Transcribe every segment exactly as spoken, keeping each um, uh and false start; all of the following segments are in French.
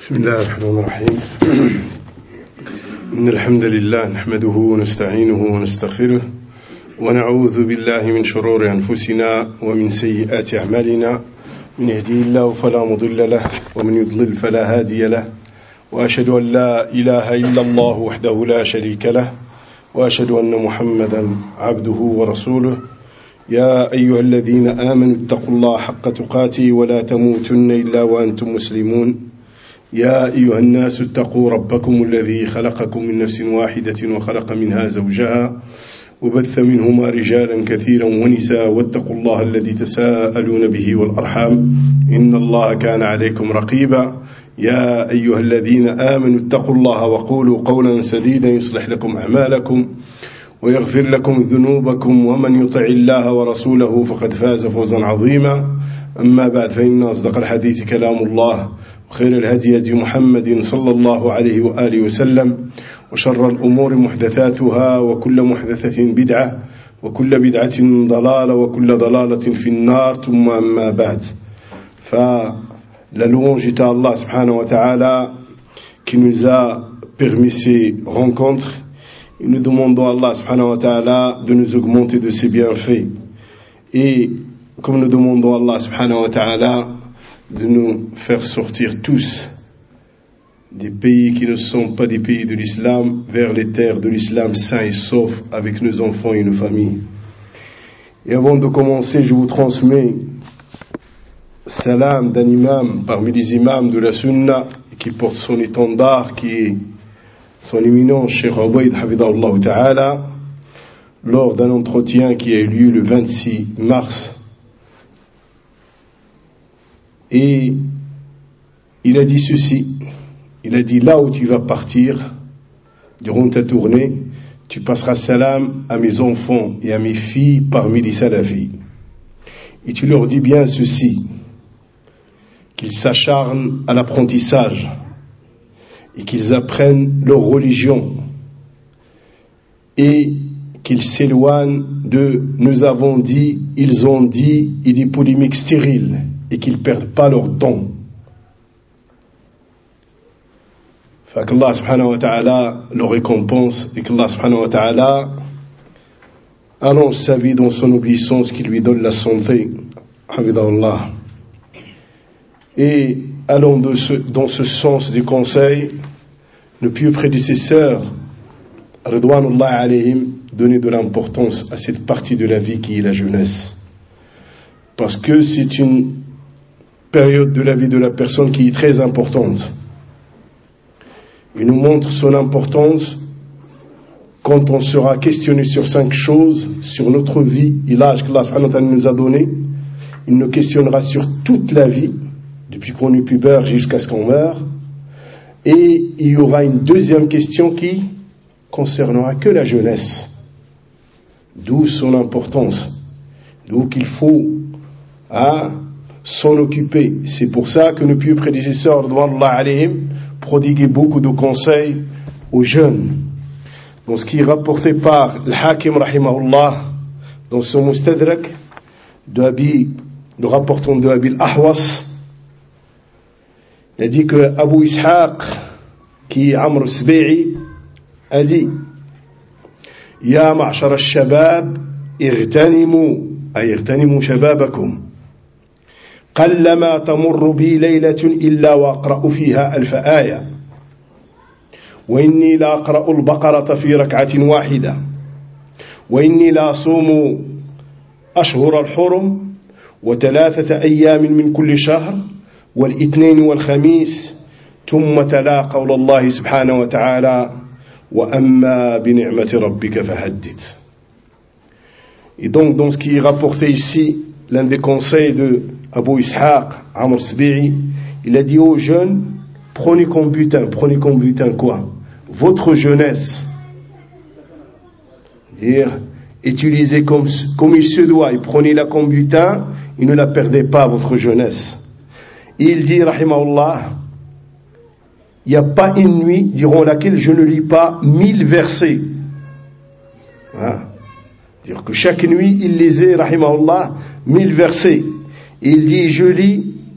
بسم الله الرحمن الرحيم إن الحمد لله نحمده ونستعينه ونستغفره ونعوذ بالله من شرور أنفسنا ومن سيئات أعمالنا من يهديه الله فلا مضل له ومن يضلل فلا هادي له وأشهد أن لا إله إلا الله وحده لا شريك له وأشهد أن محمدا عبده ورسوله يا أيها الذين آمنوا اتقوا الله حق تقاته ولا تموتن إلا وأنتم مسلمون يا أيها الناس اتقوا ربكم الذي خلقكم من نفس واحدة وخلق منها زوجها وبث منهما رجالا كثيرا ونساء واتقوا الله الذي تساءلون به والأرحام إن الله كان عليكم رقيبا يا أيها الذين آمنوا اتقوا الله وقولوا قولا سديدا يصلح لكم أعمالكم ويغفر لكم ذنوبكم ومن يطع الله ورسوله فقد فاز فوزا عظيما أما بعد فإن أصدق الحديث كلام الله وخير الهدي هدي محمد صلى الله عليه وآله وسلم وشر الأمور محدثاتها وكل محدثة بدعة وكل بدعة ضلالة وكل ضلالة في النار ثم أما بعد فلا louange est à Allah subhanahu wa ta'ala qui nous a permis ces rencontres et nous demandons à Allah subhanahu wa ta'ala de nous augmenter de ses bienfaits et comme nous demandons à Allah subhanahu wa ta'ala de nous faire sortir tous des pays qui ne sont pas des pays de l'islam vers les terres de l'islam sains et saufs avec nos enfants et nos familles. Et avant de commencer, je vous transmets salam d'un imam parmi les imams de la sunna qui porte son étendard, qui est son éminent Cheikh Ubayd Hafidahullah Ta'ala, lors d'un entretien qui a eu lieu le vingt-six mars. Et il a dit ceci, il a dit là où tu vas partir durant ta tournée, tu passeras salam à mes enfants et à mes filles parmi les salafis. Et tu leur dis bien ceci, qu'ils s'acharnent à l'apprentissage et qu'ils apprennent leur religion et qu'ils s'éloignent de nous avons dit, ils ont dit et des polémiques stériles et qu'ils ne perdent pas leur temps. Fait qu'Allah subhanahu wa ta'ala le récompense et qu'Allah subhanahu wa ta'ala allonge sa vie dans son obéissance qui lui donne la santé. Hamidallah. Et allons de ce, dans ce sens du conseil, nos pieux prédécesseurs, Ridwanullah alayhim, donnaient de l'importance à cette partie de la vie qui est la jeunesse. Parce que c'est une période de la vie de la personne qui est très importante. Il nous montre son importance quand on sera questionné sur cinq choses, sur notre vie et l'âge que Allah nous a donné. Il nous questionnera sur toute la vie, depuis qu'on est pubère jusqu'à ce qu'on meure. Et il y aura une deuxième question qui concernera que la jeunesse. D'où son importance. D'où qu'il faut hein, s'en occuper. C'est pour ça que nos pieux prédécesseurs, radouallahu alayhim, prodiguaient beaucoup de conseils aux jeunes. Dans ce qui est rapporté par l'Hakim rahimahullah, dans son Mustadrak, de Abi, nous rapportons de Abi al-Ahwas, il a dit que Abu Ishaq, qui est Amr al-Sbi'i, a dit Ya ma'ashara al-shabab, irtanimu, ay irtanimu shababakum. قلما تمر بي ليلة إلا وأقرأ فيها ألف آية وإني لا أقرأ البقرة في ركعة واحدة وإني لا أصوم أشهر الحرم وثلاثة أيام من كل شهر والاثنين والخميس ثم تلا قول الله سبحانه وتعالى وأما بنعمة ربك فحدث. Et donc dans ce qui est rapporté ici, l'un des conseils de Abu Ishaq, Amr Sbi'i, il a dit aux jeunes, prenez comme butin, prenez comme butin quoi? Votre jeunesse. Dire, utilisez comme, comme il se doit, et prenez-la comme butin, et ne la perdez pas, votre jeunesse. Et il dit, rahimahullah, il n'y a pas une nuit durant laquelle je ne lis pas mille versets. Hein? Dire que chaque nuit, il lisait, rahimahullah, mille versets. Et il dit, je lis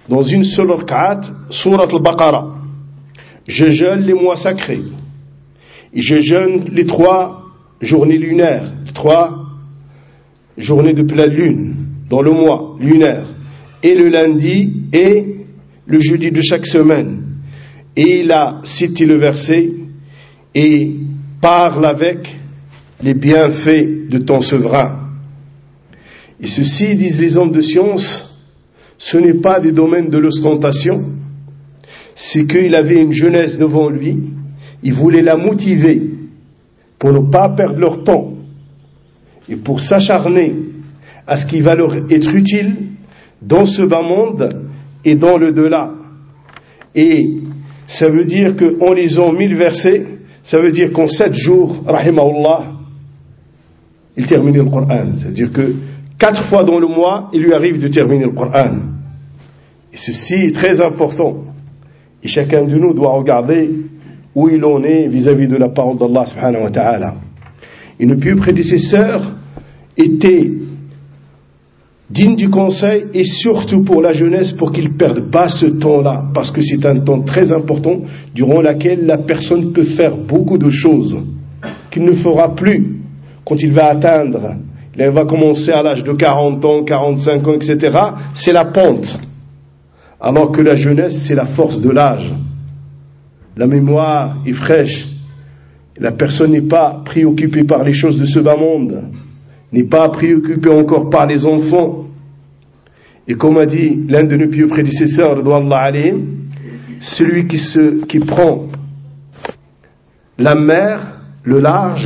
dans une seule rak'at, Surat al-Baqarah. Je jeûne les mois sacrés. Et je jeûne les trois journées lunaires, les trois journées de pleine lune, dans le mois lunaire, et le lundi et le jeudi de chaque semaine. Et il a cité le verset et parle avec les bienfaits de ton souverain. Et ceci, disent les hommes de science, ce n'est pas des domaines de l'ostentation, c'est qu'il avait une jeunesse devant lui, il voulait la motiver pour ne pas perdre leur temps et pour s'acharner à ce qui va leur être utile dans ce bas monde et dans le delà. Et ça veut dire qu'en lisant mille versets, ça veut dire qu'en sept jours, rahimahullah, il termine le Coran. C'est-à-dire que quatre fois dans le mois, il lui arrive de terminer le Coran. Et ceci est très important. Et chacun de nous doit regarder où il en est vis-à-vis de la parole d'Allah subhanahu wa ta'ala. Et nos pieux prédécesseurs étaient dignes du conseil, et surtout pour la jeunesse, pour qu'ils ne perdent pas ce temps-là, parce que c'est un temps très important durant lequel la personne peut faire beaucoup de choses qu'il ne fera plus quand il va atteindre, il va commencer à l'âge de quarante ans, quarante-cinq ans, et cetera. C'est la pente, alors que la jeunesse, c'est la force de l'âge. La mémoire est fraîche, la personne n'est pas préoccupée par les choses de ce bas monde, n'est pas préoccupé encore par les enfants. Et comme a dit l'un de nos pieux prédécesseurs, radouallahu alayhim, celui qui, se, qui prend la mer, le large,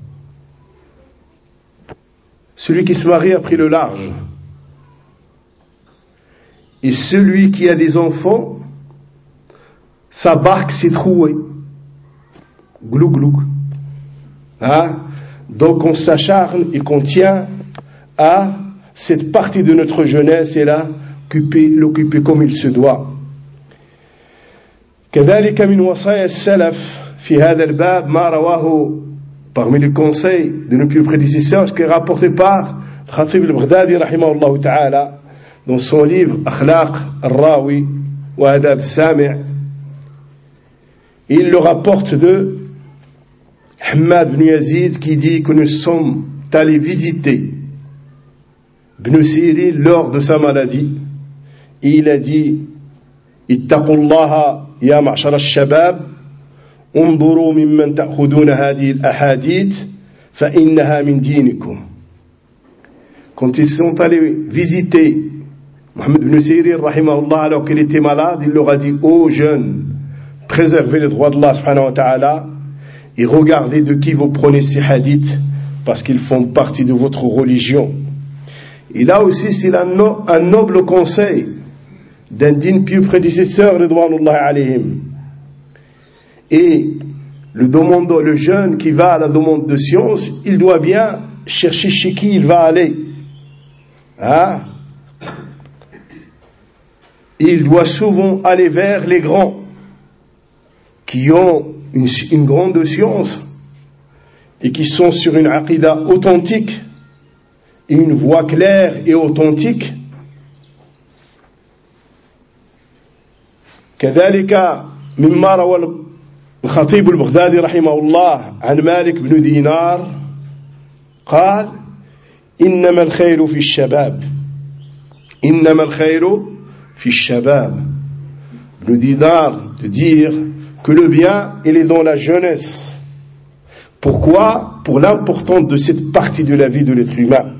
celui qui se marie a pris le large. Et celui qui a des enfants, sa barque s'est trouée. Glou glou. Hein? Donc on s'acharne et qu'on tient à cette partie de notre jeunesse et là, l'occuper comme il se doit. كذلك من وصايا السلف في هذا الباب ما رواه parmi les conseils de nos pieux prédécesseurs, ce qui est rapporté par Khatib al-Baghdadi rahimahullah ta'ala dans son livre Akhlaq al-Rawi wa Adab al-Sami'. Il le rapporte de Hamad ibn Yazid qui dit que nous sommes allés visiter Ibn Sirin lors de sa maladie et il a dit ittaqullaha ya ma'shar al-shabab انظروا ممن تأخذون هذه الأحاديث فإنها من دينكم. Quand ils sont allés visiter Mohammed ibn Sirin rahimahullah alors qu'il était malade, il leur a dit ô jeunes, préservez les droits d'Allah subhanahu wa ta'ala et regardez de qui vous prenez ces hadiths parce qu'ils font partie de votre religion. Et là aussi c'est un, no, un noble conseil d'un digne pieux prédécesseur ridwanullahi alayhim. Et le demandeur, le jeune qui va à la demande de science, il doit bien chercher chez qui il va aller. Hein? Il doit souvent aller vers les grands qui ont une, une grande science et qui sont sur une aqida authentique et une voie claire et authentique. كذلك مما روى الخطيب البغدادي رحمه الله عن مالك بن دينار قال إنما الخير في الشباب إنما الخير في الشباب. Ibn Dinar de dire que le bien il est dans la jeunesse. Pourquoi? Pour l'importance de cette partie de la vie de l'être humain.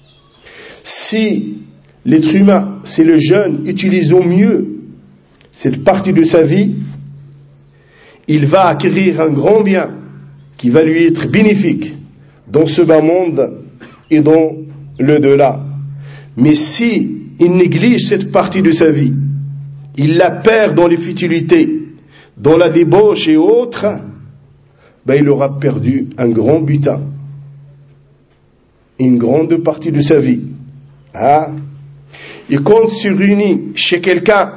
Si l'être humain, c'est le jeune, utilise au mieux cette partie de sa vie, il va acquérir un grand bien qui va lui être bénéfique dans ce bas monde et dans le delà. Mais si il néglige cette partie de sa vie, il la perd dans les futilités, dans la débauche et autres, ben il aura perdu un grand butin, une grande partie de sa vie. Hein? Et quand se réunit chez quelqu'un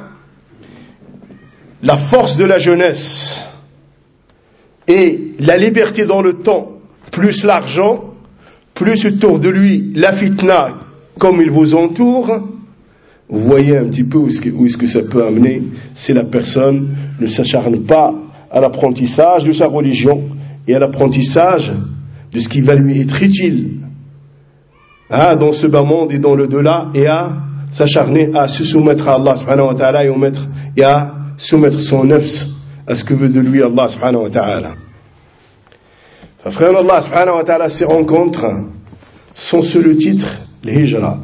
la force de la jeunesse et la liberté dans le temps, plus l'argent, plus autour de lui la fitna, comme il vous entoure, vous voyez un petit peu où est-ce que, où est-ce que ça peut amener si la personne ne s'acharne pas à l'apprentissage de sa religion et à l'apprentissage de ce qui va lui être utile hein, dans ce bas monde et dans le delà, et à s'acharner à se soumettre à Allah subhanahu wa ta'ala et, mettre, et à soumettre son nafs à ce que veut de lui Allah subhanahu wa ta'ala. Enfin, frère Allah subhanahu wa ta'ala, ces rencontres sont sous le titre l'Hijra.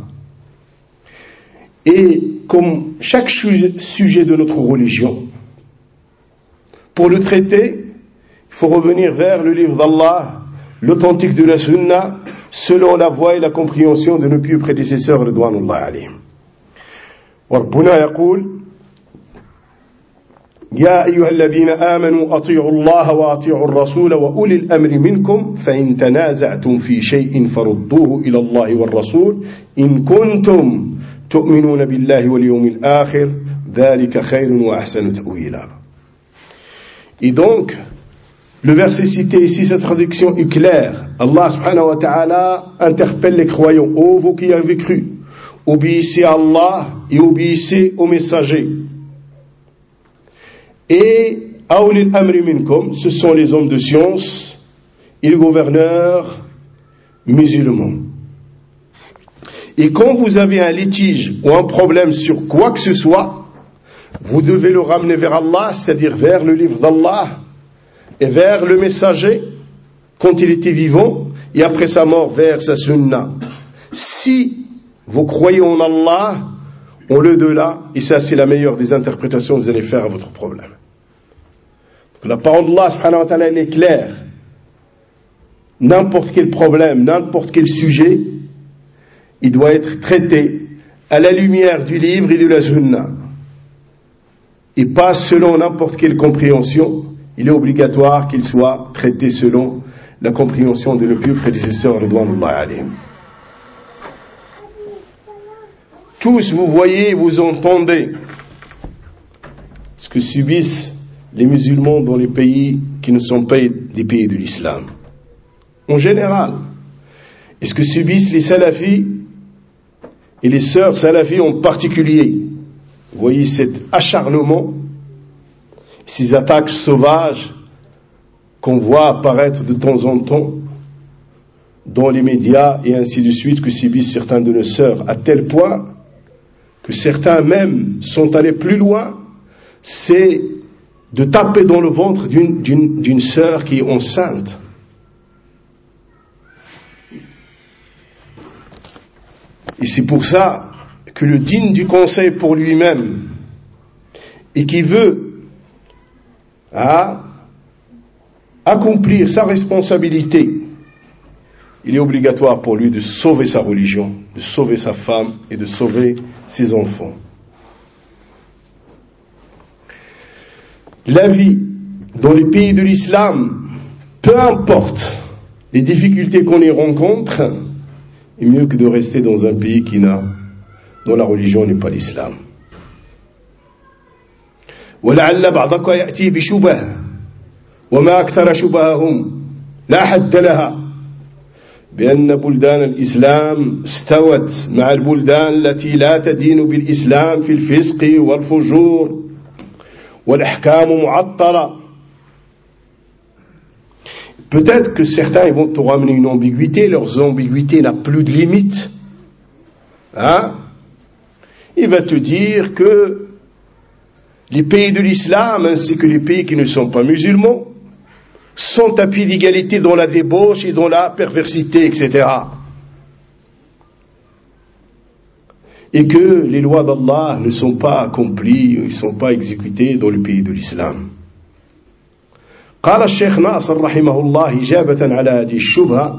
Et comme chaque sujet de notre religion, pour le traiter, il faut revenir vers le livre d'Allah, l'authentique de la Sunna, selon la voie et la compréhension de nos pieux prédécesseurs, ridwanullah alayhim. وربنا يقول يا أيها الذين آمنوا أطيعوا الله وأطيعوا الرسول وأولي الأمر منكم فإن تنازعتم في شيء فردوه إلى الله والرسول إن كنتم تؤمنون بالله واليوم الآخر ذلك خير وأحسن تأويلا. Et donc, le verset cité ici, sa traduction est claire. Allah subhanahu wa ta'ala interpelle les croyants. Ô vous qui avez cru, obéissez à Allah et obéissez aux messagers. Et Aoulil Amri Minkum, ce sont les hommes de science et les gouverneurs musulmans. Et quand vous avez un litige ou un problème sur quoi que ce soit, vous devez le ramener vers Allah, c'est-à-dire vers le livre d'Allah et vers le messager quand il était vivant, et après sa mort vers sa sunna. Si vous croyez en Allah, en l'au-delà, et ça c'est la meilleure des interprétations que vous allez faire à votre problème. Donc, la parole d'Allah subhanahu wa ta'ala, elle est claire. N'importe quel problème, n'importe quel sujet, il doit être traité à la lumière du livre et de la sunna, et pas selon n'importe quelle compréhension. Il est obligatoire qu'il soit traité selon la compréhension de nos pieux prédécesseurs ridwanullah alayhim. Tous, vous voyez, vous entendez ce que subissent les musulmans dans les pays qui ne sont pas des pays de l'islam. En général, et ce que subissent les salafis et les sœurs salafis en particulier. Vous voyez cet acharnement, ces attaques sauvages qu'on voit apparaître de temps en temps dans les médias et ainsi de suite, que subissent certains de nos sœurs, à tel point que certains même sont allés plus loin, c'est de taper dans le ventre d'une, d'une, d'une sœur qui est enceinte. Et c'est pour ça que le digne du conseil pour lui-même et qui veut à accomplir sa responsabilité, il est obligatoire pour lui de sauver sa religion, de sauver sa femme et de sauver ses enfants. La vie dans les pays de l'islam, peu importe les difficultés qu'on y rencontre, est mieux que de rester dans un pays qui n'a, dont la religion n'est pas l'islam. ولعل بعضك يأتي بشبه وما أكثر شبههم لا حد لها بأن بلدان الإسلام استوت مع البلدان التي لا تدين بالإسلام في الفسق والفجور والأحكام معطلة. Peut-être que certains ils vont te ramener une ambiguïté, leurs ambiguïtés n'ont plus de limite. Hein? Il va te dire que les pays de l'islam, ainsi que les pays qui ne sont pas musulmans, sont à pied d'égalité dans la débauche et dans la perversité, et cetera. Et que les lois d'Allah ne sont pas accomplies, ne sont pas exécutées dans le pays de l'islam. قال الشيخ ناصر رحمه الله إجابة على هذه الشبهة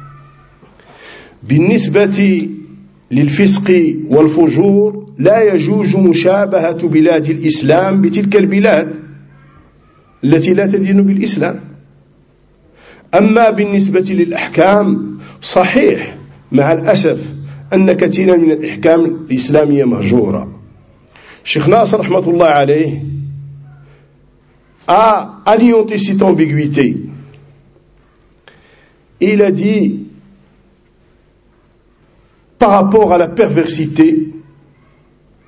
بالنسبة للفسق والفجور لا يجوز مشابهة بلاد الإسلام بتلك البلاد التي لا تدين بالإسلام. أما بالنسبة للأحكام صحيح مع الأسف أن كثيرا من الأحكام الإسلامية مهجورة. الشيخ ناصر رحمة الله عليه a alimenté cette ambiguïté. Et il a dit, par rapport à la perversité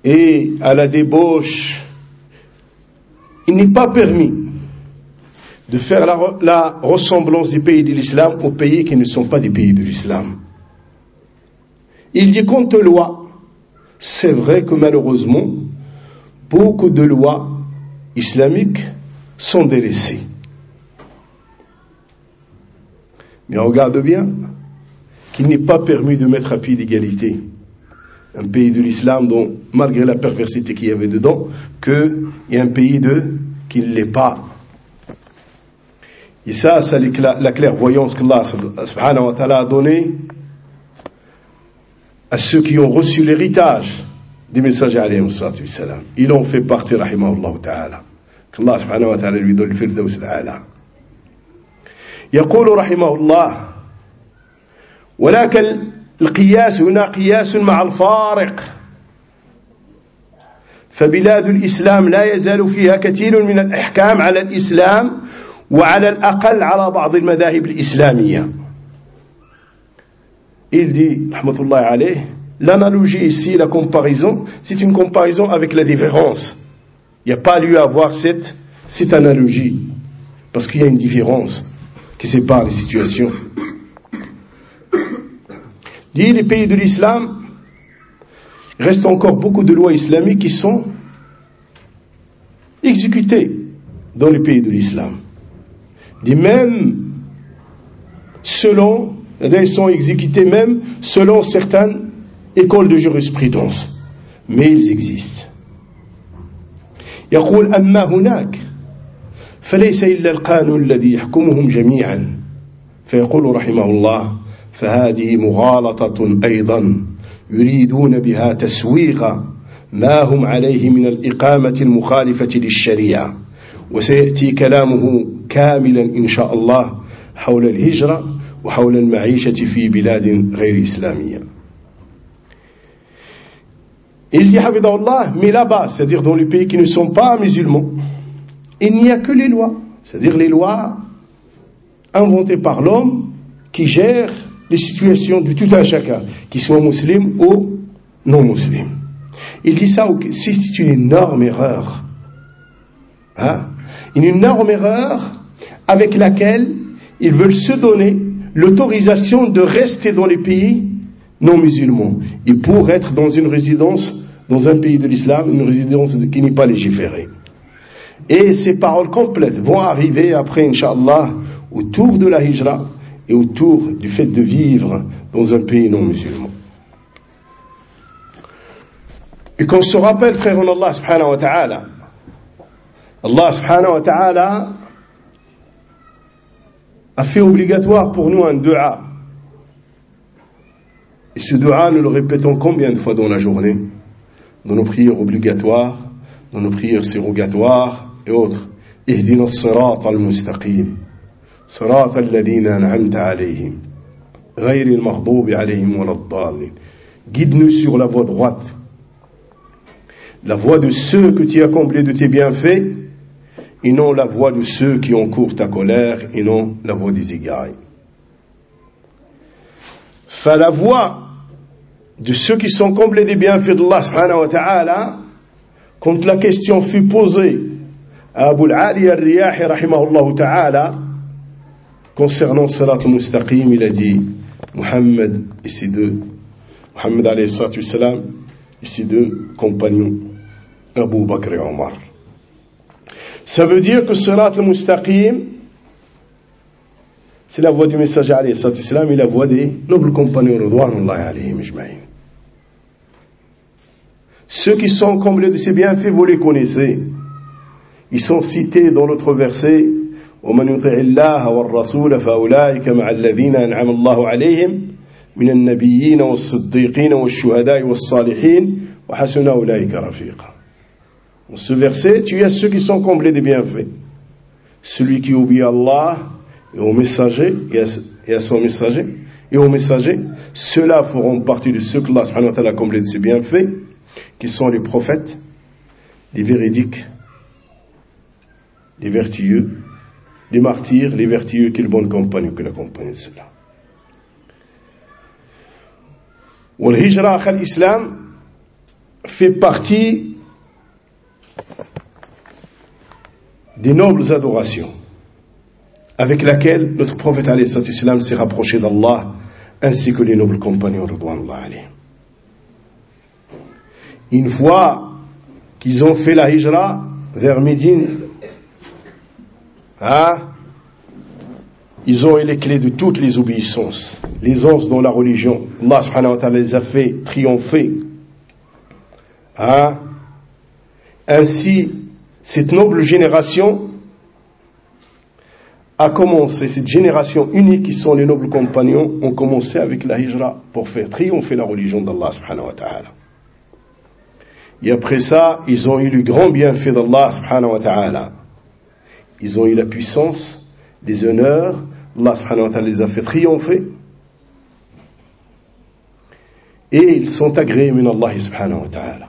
et à la débauche, il n'est pas permis de faire la, la ressemblance des pays de l'islam aux pays qui ne sont pas des pays de l'islam. Il dit quant aux lois, c'est vrai que malheureusement, beaucoup de lois islamiques sont délaissées. Mais on regarde bien qu'il n'est pas permis de mettre à pied d'égalité un pays de l'islam dont, malgré la perversité qu'il y avait dedans, qu'il y a un pays de, qui ne l'est pas. Et ça, c'est la clairvoyance qu'Allah subhanahu wa ta'ala a donnée à ceux qui ont reçu l'héritage des messagers alayhi salatu wassalam. Ils ont fait partie, rahimahullah ta'ala. Qu'Allah subhanahu wa ta'ala lui donne le firdaus al-a'la. يقول رحمه الله ولكن القياس هنا قياس مع الفارق فبلاد الإسلام لا يزال فيها كثير من الأحكام على الإسلام وعلى الأقل على بعض المذاهب الإسلامية. Il dit, rahmatullah alayh, l'analogie ici, la comparaison, c'est une comparaison avec la différence. Il n'y a pas lieu à avoir cette, cette analogie, parce qu'il y a une différence qui sépare les situations. Dit, les pays de l'islam, il reste encore beaucoup de lois islamiques qui sont exécutées dans les pays de l'islam. Dit, même selon, ils sont exécutés même selon certaines écoles de jurisprudence. Mais ils existent. يقول أما هناك فليس إلا القانون الذي يحكمهم جميعا فيقول رحمه الله فهذه مغالطة أيضا يريدون بها تسويغ ما هم عليه من الإقامة المخالفة للشريعة وسيأتي كلامه كاملا إن شاء الله حول الهجرة وحول المعيشة في بلاد غير إسلامية. Il dit Hafidahullah, mais là-bas, c'est-à-dire dans les pays qui ne sont pas musulmans, il n'y a que les lois, c'est-à-dire les lois inventées par l'homme qui gèrent les situations de tout un chacun, qu'ils soient musulmans ou non musulmans. Il dit ça, c'est une énorme erreur. Hein? Une énorme erreur avec laquelle ils veulent se donner l'autorisation de rester dans les pays non musulmans. Et pour être dans une résidence, dans un pays de l'islam, une résidence qui n'est pas légiférée. Et ces paroles complètes vont arriver après, Inch'Allah, autour de la hijra et autour du fait de vivre dans un pays non musulman. Et qu'on se rappelle, frère en Allah subhanahu wa ta'ala, Allah subhanahu wa ta'ala a fait obligatoire pour nous un dua. Et ce dua, nous le répétons combien de fois dans la journée? Dans nos prières obligatoires, dans nos prières surrogatoires et autres. Ihdina as-sirata al-mustaqim, sirata alladhina an'amta alayhim, ghayri al-maghdubi alayhim wa ad-dallin. Guide-nous sur la voie droite, la voie de ceux que tu as comblés de tes bienfaits, et non la voie de ceux qui encourent ta colère, et non la voie des égarés. Fa la voie de ceux qui sont comblés des bienfaits d'Allah subhanahu wa ta'ala, quand la question fut posée à Abu al-Ali al-Riyahi rahimahullah ta'ala concernant Salat al-Mustaqim, il a dit Muhammad et ses deux Muhammad alayhi salatu wassalam et ses deux compagnons Abu Bakr et Omar. Ça veut dire que Salat al-Mustaqim, c'est la voix du messager alayhi salatu wassalam et la voix des nobles compagnons ridwanullahi alayhim ajma'in. Ceux qui sont comblés de ces bienfaits, vous les connaissez. Ils sont cités dans l'autre verset وَمَنْ يُطِعِ اللَّهَ وَالرَّسُولَ فَأُولَٰئِكَ مَعَ الَّذِينَ أَنْعَمَ اللَّهُ عَلَيْهِمْ مِنَ النَّبِيِّينَ وَالصِّدِّيقِينَ وَالشُّهَدَاءِ وَالصَّالِحِينَ وَحَسُنَ أُولَٰئِكَ رَفِيقًا. Dans ce verset, tu as ceux qui sont comblés des bienfaits. Celui qui obéit à Allah et au messager et à, et à son messager et au messager, ceux-là feront partie de ceux que Allah subhanahu wa ta'ala a comblés de ses bienfaits, qui sont les prophètes, les véridiques, les vertueux, les martyrs, les vertueux, quelle bonne compagnie que l'accompagne de cela. والهجرة أخي الإسلام fait partie des nobles adorations avec laquelle notre prophète alayhi salatu wassalam s'est rapproché d'Allah, ainsi que les nobles compagnons ridwanullah alayhim. Une fois qu'ils ont fait la hijra vers Médine, hein, ils ont eu les clés de toutes les obéissances, les onces dans la religion. Allah subhanahu wa ta'ala les a fait triompher. Hein? Ainsi, cette noble génération a commencé, cette génération unique qui sont les nobles compagnons, ont commencé avec la hijra pour faire triompher la religion d'Allah subhanahu wa ta'ala. Et après ça, ils ont eu le grand bienfait d'Allah subhanahu wa ta'ala. Ils ont eu la puissance, les honneurs, Allah subhanahu wa ta'ala les a fait triompher. Et ils sont agréés min Allah subhanahu wa ta'ala.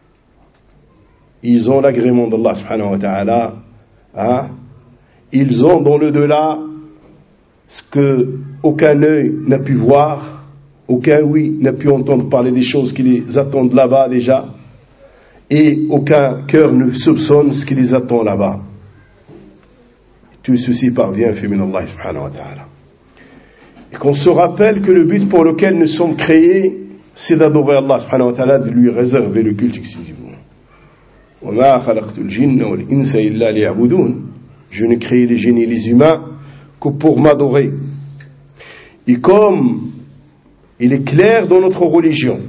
Ils ont l'agrément d'Allah subhanahu wa ta'ala. Hein? Ils ont dans le delà ce que aucun œil n'a pu voir, aucun oui n'a pu entendre parler des choses qui les attendent là-bas déjà, et aucun cœur ne soupçonne ce qui les attend là-bas. Tout ceci parvient fait min Allah subhanahu wa ta'ala. Et qu'on se rappelle que le but pour lequel nous sommes créés, c'est d'adorer Allah subhanahu wa ta'ala, de lui réserver le culte exclusivement. وَمَا خَلَقْتُ الْجِنَّ وَالْإِنسَ إِلَّا لِيَعْبُدُونَ. Je n'ai créé les génies et les humains que pour m'adorer. Et comme il est clair dans notre religion,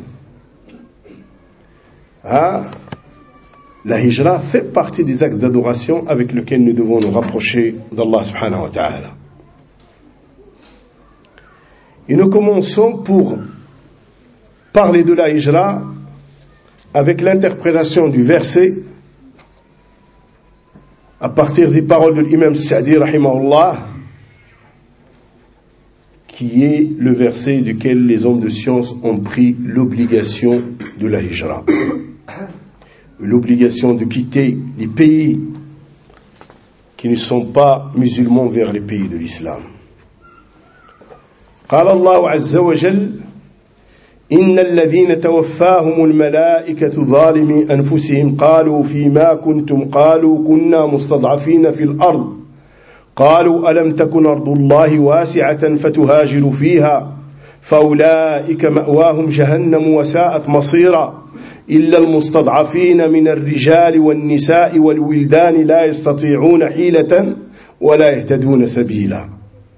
hein, la hijra fait partie des actes d'adoration avec lesquels nous devons nous rapprocher d'Allah subhanahu wa ta'ala. Et nous commençons pour parler de la hijra avec l'interprétation du verset à partir des paroles de l'imam Sa'di rahimahullah, qui est le verset duquel les hommes de science ont pris l'obligation de la hijra, l'obligation de quitter les pays qui ne sont pas musulmans vers les pays de l'islam. قال الله عز وجل إن الذين توفاهم الملائكة ظالمي أنفسهم قالوا فيما كنتم قالوا كنا مستضعفين في الأرض قالوا ألم تكن أرض الله واسعة فتهاجروا فيها فأولئك مأواهم جهنم وساءت مصيرا إلا المستضعفين من الرجال والنساء والولدان لا يستطيعون حيلة ولا يهتدون سبيلا.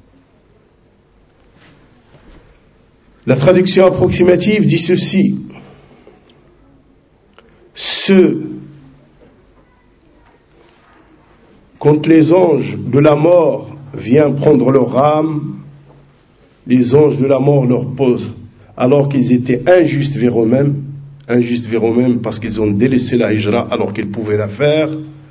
La traduction approximative dit ceci: ceux, quand les anges de la mort viennent prendre leur âme, les anges de la mort leur posent, alors qu'ils étaient injustes vers eux-mêmes, injustes vers eux-mêmes parce qu'ils ont délaissé la hijra alors qu'ils pouvaient la faire,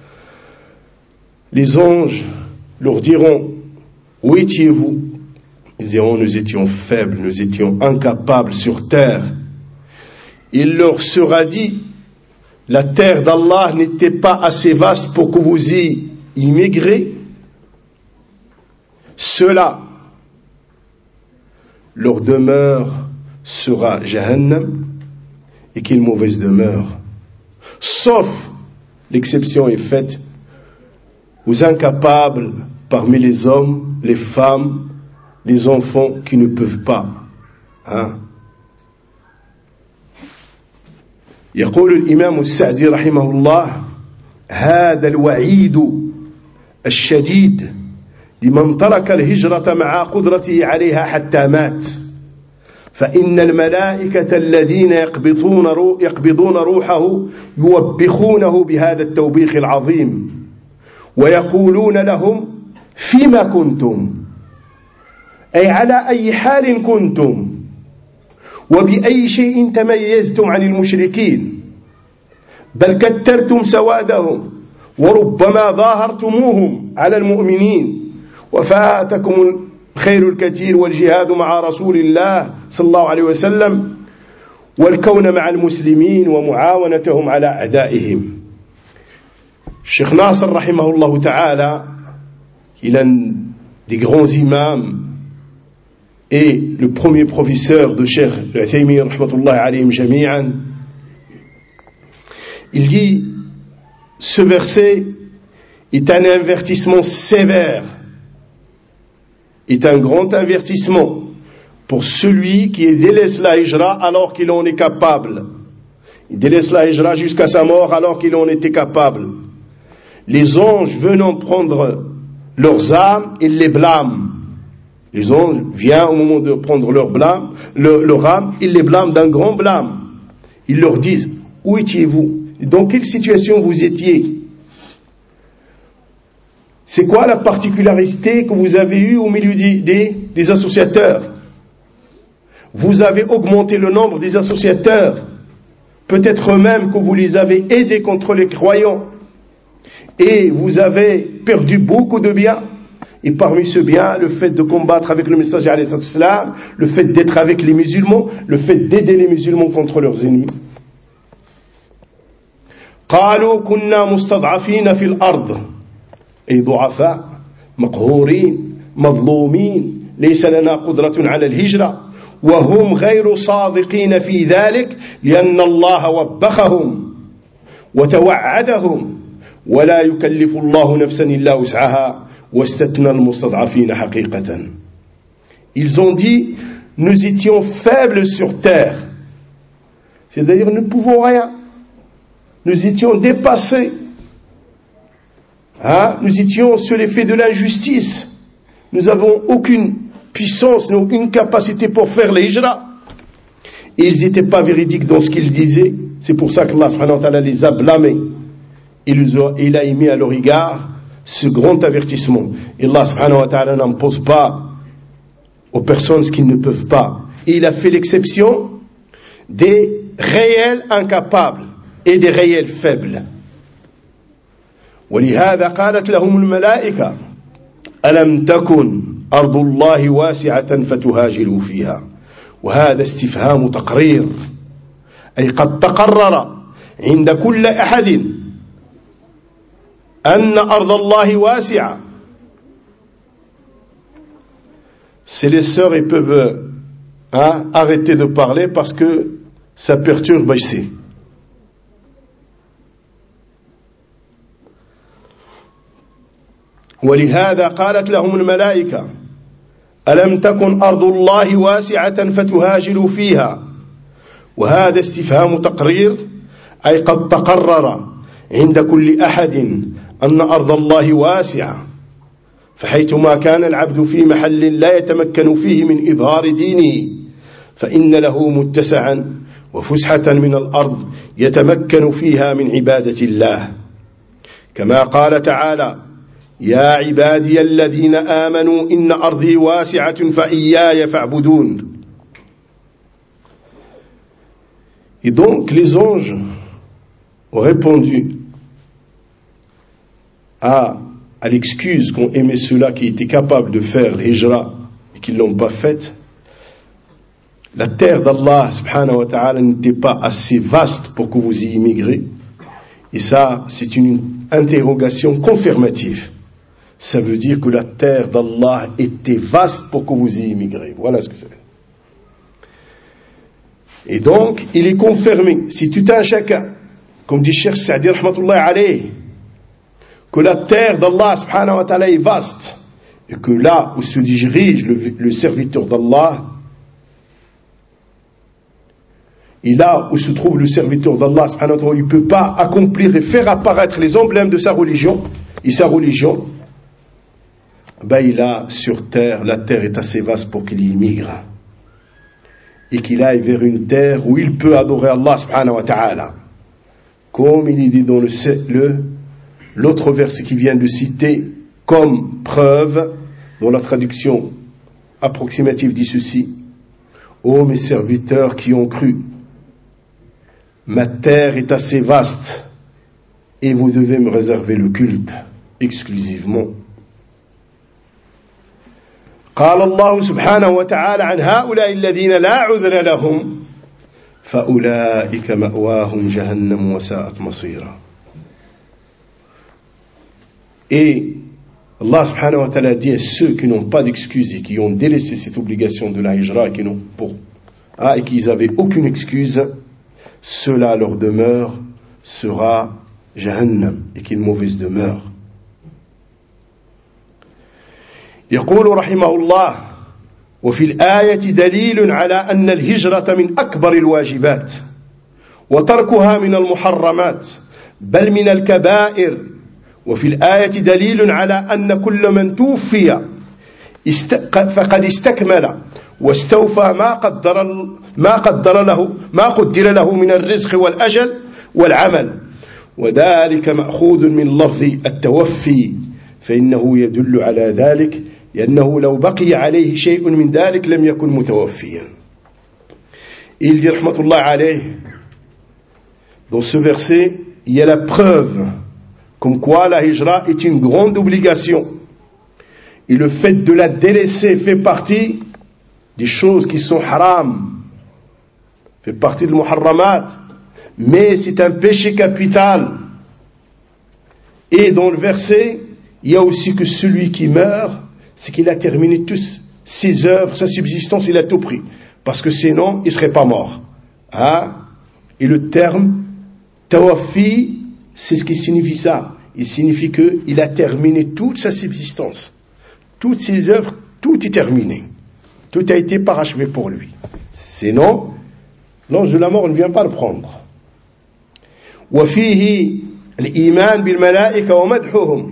les anges leur diront: où étiez-vous? Ils diront: nous étions faibles, nous étions incapables sur terre. Il leur sera dit: la terre d'Allah n'était pas assez vaste pour que vous y immigrez. Cela, leur demeure sera Jahannam, et quelle mauvaise demeure. Sauf, l'exception est faite, aux incapables parmi les hommes, les femmes, les enfants qui ne peuvent pas. Hein? يقول الإمام السعدي رحمه الله: هذا الوعيد الشديد لمن ترك الهجرة مع قدرته عليها حتى مات، فإن الملائكة الذين يقبضون يقبضون روحه يوبخونه بهذا التوبيخ العظيم ويقولون لهم: فيما كنتم؟ أي على أي حال كنتم؟ وبأي شيء تميزتم عن المشركين؟ بل كترتم سوادهم وربما ظاهرتموهم على المؤمنين وفاتكم الخير الكثير والجهاد مع رسول الله صلى الله عليه وسلم والكون مع المسلمين ومعاونتهم على أعدائهم. Cheikh Nasr rahimahullah ta'ala, il est un des grands imams et le premier professeur de Cheikh Al-Uthaymin rahmatullahi alayhim jami'an, Il dit, ce verset est un avertissement sévère, est un grand avertissement pour celui qui délaisse la hijra alors qu'il en est capable. Il délaisse la hijra jusqu'à sa mort alors qu'il en était capable. Les anges venant prendre leurs âmes, ils les blâment. Les anges viennent au moment de prendre leur blâme, leur, leur âme, ils les blâment d'un grand blâme. Ils leur disent, où étiez-vous? Dans quelle situation vous étiez? C'est quoi la particularité que vous avez eue au milieu des, des, des associateurs? Vous avez augmenté le nombre des associateurs. Peut-être même que vous les avez aidés contre les croyants. Et vous avez perdu beaucoup de biens. Et parmi ce bien, le fait de combattre avec le messager alayhi salatu wassalam, le fait d'être avec les musulmans, le fait d'aider les musulmans contre leurs ennemis. قالوا كنا مستضعفين في الأرض أي ضعفاء مقهورين مظلومين ليس لنا قدرة على الهجرة وهم غير صادقين في ذلك لأن الله وبخهم وتوعدهم ولا يكلف الله نفسا إلا وسعها واستثنى المستضعفين حقيقة. Ils ont dit, nous étions faibles sur terre, c'est-à-dire nous ne pouvons rien, nous étions dépassés, hein? Nous étions sur l'effet de l'injustice, nous n'avons aucune puissance, aucune capacité pour faire les hijra. Et ils n'étaient pas véridiques dans ce qu'ils disaient. C'est pour ça qu'Allah subhanahu wa ta'ala les a blâmés. Il, il a émis à leur égard ce grand avertissement. Et Allah subhanahu wa ta'ala n'impose pas aux personnes ce qu'ils ne peuvent pas. Et il a fait l'exception des réels incapables et des réels faibles. ولهذا قالت لهم الملائكة ألم تكن أرض الله واسعة فتهاجروا فيها وهذا استفهام تقرير أي قد تقرر عند كل أحد أن أرض الله واسعة. C'est les sœurs, ils peuvent hein, arrêter de parler parce que ça perturbe ici. ولهذا قالت لهم الملائكة ألم تكن أرض الله واسعة فتهاجروا فيها وهذا استفهام تقرير أي قد تقرر عند كل أحد أن أرض الله واسعة فحيثما كان العبد في محل لا يتمكن فيه من إظهار دينه فإن له متسعا وفسحة من الأرض يتمكن فيها من عبادة الله كما قال تعالى يا عبادي الذين آمنوا إن أرضي واسعة فإياي فاعبدون. Et donc les anges ont répondu à, à l'excuse qu'ont aimé ceux-là qui étaient capables de faire l'hijra et qui ne l'ont pas faite. La terre d'Allah subhanahu wa ta'ala n'était pas assez vaste pour que vous y immigrez. Et ça, c'est une interrogation confirmative. Ça veut dire que la terre d'Allah était vaste pour que vous y immigrez. Voilà ce que c'est. Et donc, il est confirmé, si tout un chacun, comme dit Cheikh Saadi rahmatullahi alayhi, que la terre d'Allah subhanahu wa ta'ala est vaste, et que là où se dirige le, le serviteur d'Allah, et là où se trouve le serviteur d'Allah subhanahu wa ta'ala, il ne peut pas accomplir et faire apparaître les emblèmes de sa religion, et sa religion, ben il a sur terre, la terre est assez vaste pour qu'il y immigre et qu'il aille vers une terre où il peut adorer Allah subhanahu wa ta'ala, comme il est dit dans le, le, l'autre verset qui vient de citer comme preuve, dans la traduction approximative dit ceci: ô mes serviteurs qui ont cru, ma terre est assez vaste et vous devez me réserver le culte exclusivement. قال الله سبحانه وتعالى عن هؤلاء الذين لا عذر لهم فأولئك مأواهم جهنم وساءت مصيرا. Et Allah subhanahu wa ta'ala dit à ceux qui n'ont pas d'excuse et qui ont délaissé cette obligation de la hijra et qui n'ont pour ah, et qu'ils n'avaient aucune excuse, ceux-là leur demeure sera Jahannam et qu'il est mauvaise demeure. يقول رحمه الله وفي الآية دليل على أن الهجرة من أكبر الواجبات وتركها من المحرمات بل من الكبائر وفي الآية دليل على أن كل من توفي فقد استكمل واستوفى ما قدر ما قدر له ما قدر له من الرزق والأجل والعمل وذلك مأخوذ من لفظ التوفي فإنه يدل على ذلك لأنه لو بقي عليه شيء من ذلك لم يكن متوفيا. Il dit rahmatullah alayh, dans ce verset il y a la preuve comme quoi la hijra est une grande obligation et le fait de la délaisser fait partie des choses qui sont haram, fait partie de muharramat, mais c'est un péché capital. Et dans le verset il y a aussi que celui qui meurt, c'est qu'il a terminé toutes ses œuvres, sa subsistance, il a tout pris. Parce que sinon, il ne serait pas mort. Hein? Et le terme tawafi, c'est ce qui signifie ça. Il signifie qu'il a terminé toute sa subsistance. Toutes ses œuvres, tout est terminé. Tout a été parachevé pour lui. Sinon, l'ange de la mort ne vient pas le prendre. وفيه الإيمان بالملائكة ومدحهم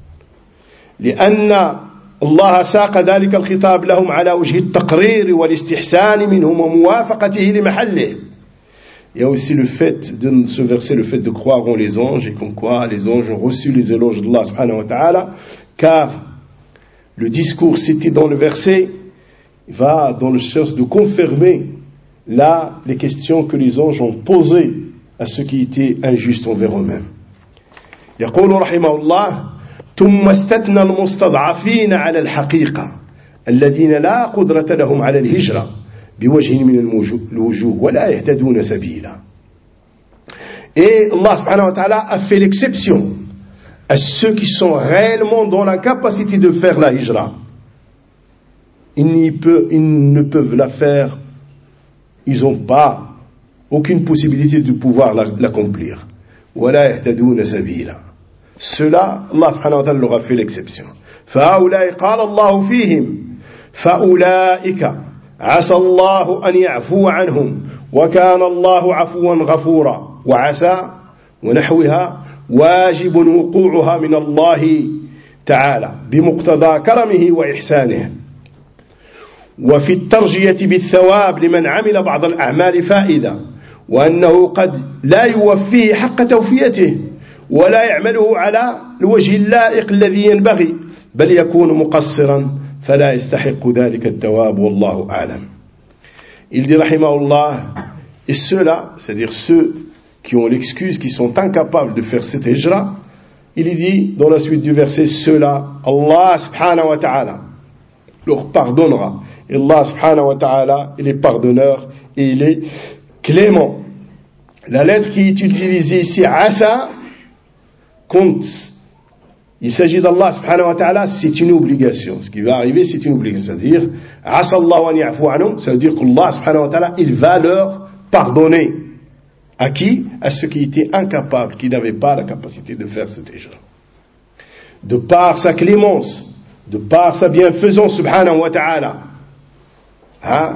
لأن الله ساق ذلك الخطاب لهم على وجه التقرير والاستحسان منهم وموافقته لمحله. Il y a aussi le fait de ce verset, le fait de croire en les anges et comme quoi les anges ont reçu les éloges d'Allah subhanahu wa ta'ala, car le discours cité dans le verset va dans le sens de confirmer là les questions que les anges ont posées à ceux qui étaient injustes envers eux-mêmes. يقول رحمه الله ثم استثنى المستضعفين على الحقيقة الذين لا قدرة لهم على الهجرة بوجه من الوجوه ولا يهتدون سبيلا. Et Allah subhanahu wa ta'ala a fait l'exception à ceux qui sont réellement dans la capacité de faire la hijra. Ils, peut, ils ne peuvent la faire, ils n'ont pas aucune possibilité de pouvoir l'accomplir. ولا يهتدون سبيلا. Cela, Allah subhanahu wa ta'ala leur a fait l'exception. فَهَؤُلَاءِ قَالَ اللَّهُ فِيهِمْ فَأُولَئِكَ عَسَى اللَّهُ أَنْ يَعْفُوَ عَنْهُمْ وَكَانَ اللَّهُ عَفُوًّا غَفُورًا وعسى ونحوها واجب وقوعها من الله تعالى بمقتضى كرمه وإحسانه. وفي الترجية بالثواب لمن عمل بعض الأعمال فائدة وأنه قد لا يوفيه حق توفيته ولا يعمله على الوجه اللائق الذي ينبغي بل يكون مقصرا فلا يستحق ذلك الثواب والله أعلم. Il dit rahimahullah, et ceux-là, c'est-à-dire ceux qui ont l'excuse, qui sont incapables de faire cette hijra, il dit dans la suite du verset, ceux-là, Allah subhanahu wa ta'ala leur pardonnera. Et Allah subhanahu wa ta'ala, il est pardonneur et il est clément. La lettre qui est utilisée ici, asa, quand il s'agit d'Allah subhanahu wa ta'ala, c'est une obligation. Ce qui va arriver, c'est une obligation. C'est-à-dire, asa Allah wa ni'afu anhum, ça veut dire qu'Allah subhanahu wa ta'ala, il va leur pardonner. À qui? À ceux qui étaient incapables, qui n'avaient pas la capacité de faire cette hijra. De par sa clémence, de par sa bienfaisance subhanahu wa ta'ala. Hein?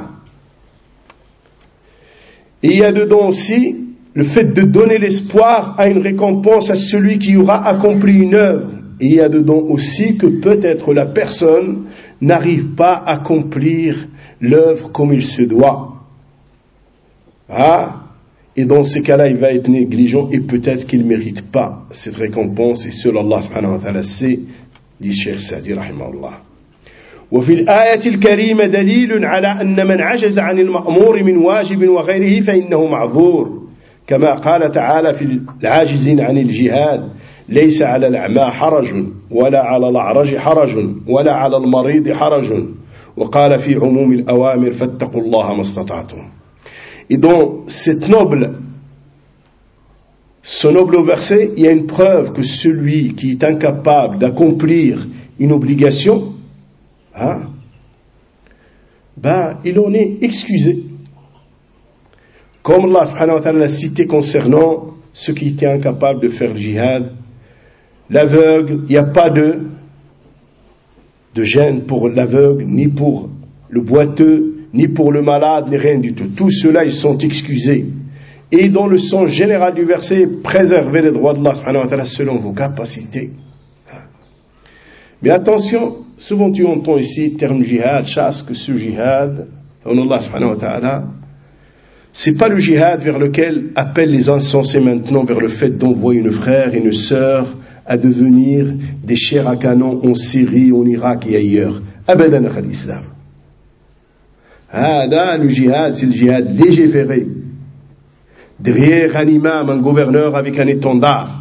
Et il y a dedans aussi le fait de donner l'espoir à une récompense à celui qui aura accompli une œuvre. Et il y a dedans aussi que peut-être la personne n'arrive pas à accomplir l'œuvre comme il se doit. Ah, et dans ces cas-là, il va être négligent et peut-être qu'il ne mérite pas cette récompense. Et seul Allah subhanahu wa ta'ala sait, dit Cheikh Sa'di rahimahullah. وفي الآية الكريمة دليل على أن من عجز عن المأمور من واجب وغيره فإنه معذور كما قال تعالى في العاجزين عن الجهاد ليس على الأعمى حرج ولا على الأعرج حرج ولا على المريض حرج وقال في عموم الأوامر فاتقوا الله ما استطعتم. Et dans cette noble, ce noble verset, il y a une preuve que celui qui est incapable d'accomplir une obligation, hein, ben, il en est excusé. Comme Allah subhanahu wa ta'ala l'a cité concernant ceux qui étaient incapables de faire le djihad, l'aveugle, il n'y a pas de, de gêne pour l'aveugle, ni pour le boiteux, ni pour le malade, ni rien du tout. Tous ceux-là, ils sont excusés. Et dans le sens général du verset, préservez les droits d'Allah subhanahu wa ta'ala selon vos capacités. Mais attention, souvent tu entends ici le terme jihad, chasse que ce jihad, en Allah subhanahu wa ta'ala, c'est pas le jihad vers lequel appellent les insensés maintenant, vers le fait d'envoyer une frère et une sœur à devenir des chairs à canon en Syrie, en Irak et ailleurs. Abadan akhal islam. Ah, là, le jihad, c'est le jihad légiféré. Derrière un imam, un gouverneur avec un étendard.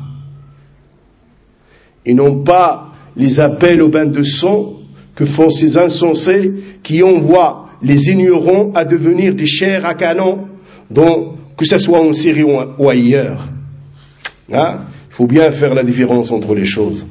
Et non pas les appels au bain de sang que font ces insensés qui envoient les ignorants à devenir des chairs à canon, dont, que ce soit en Syrie ou ailleurs. Hein? Il faut bien faire la différence entre les choses.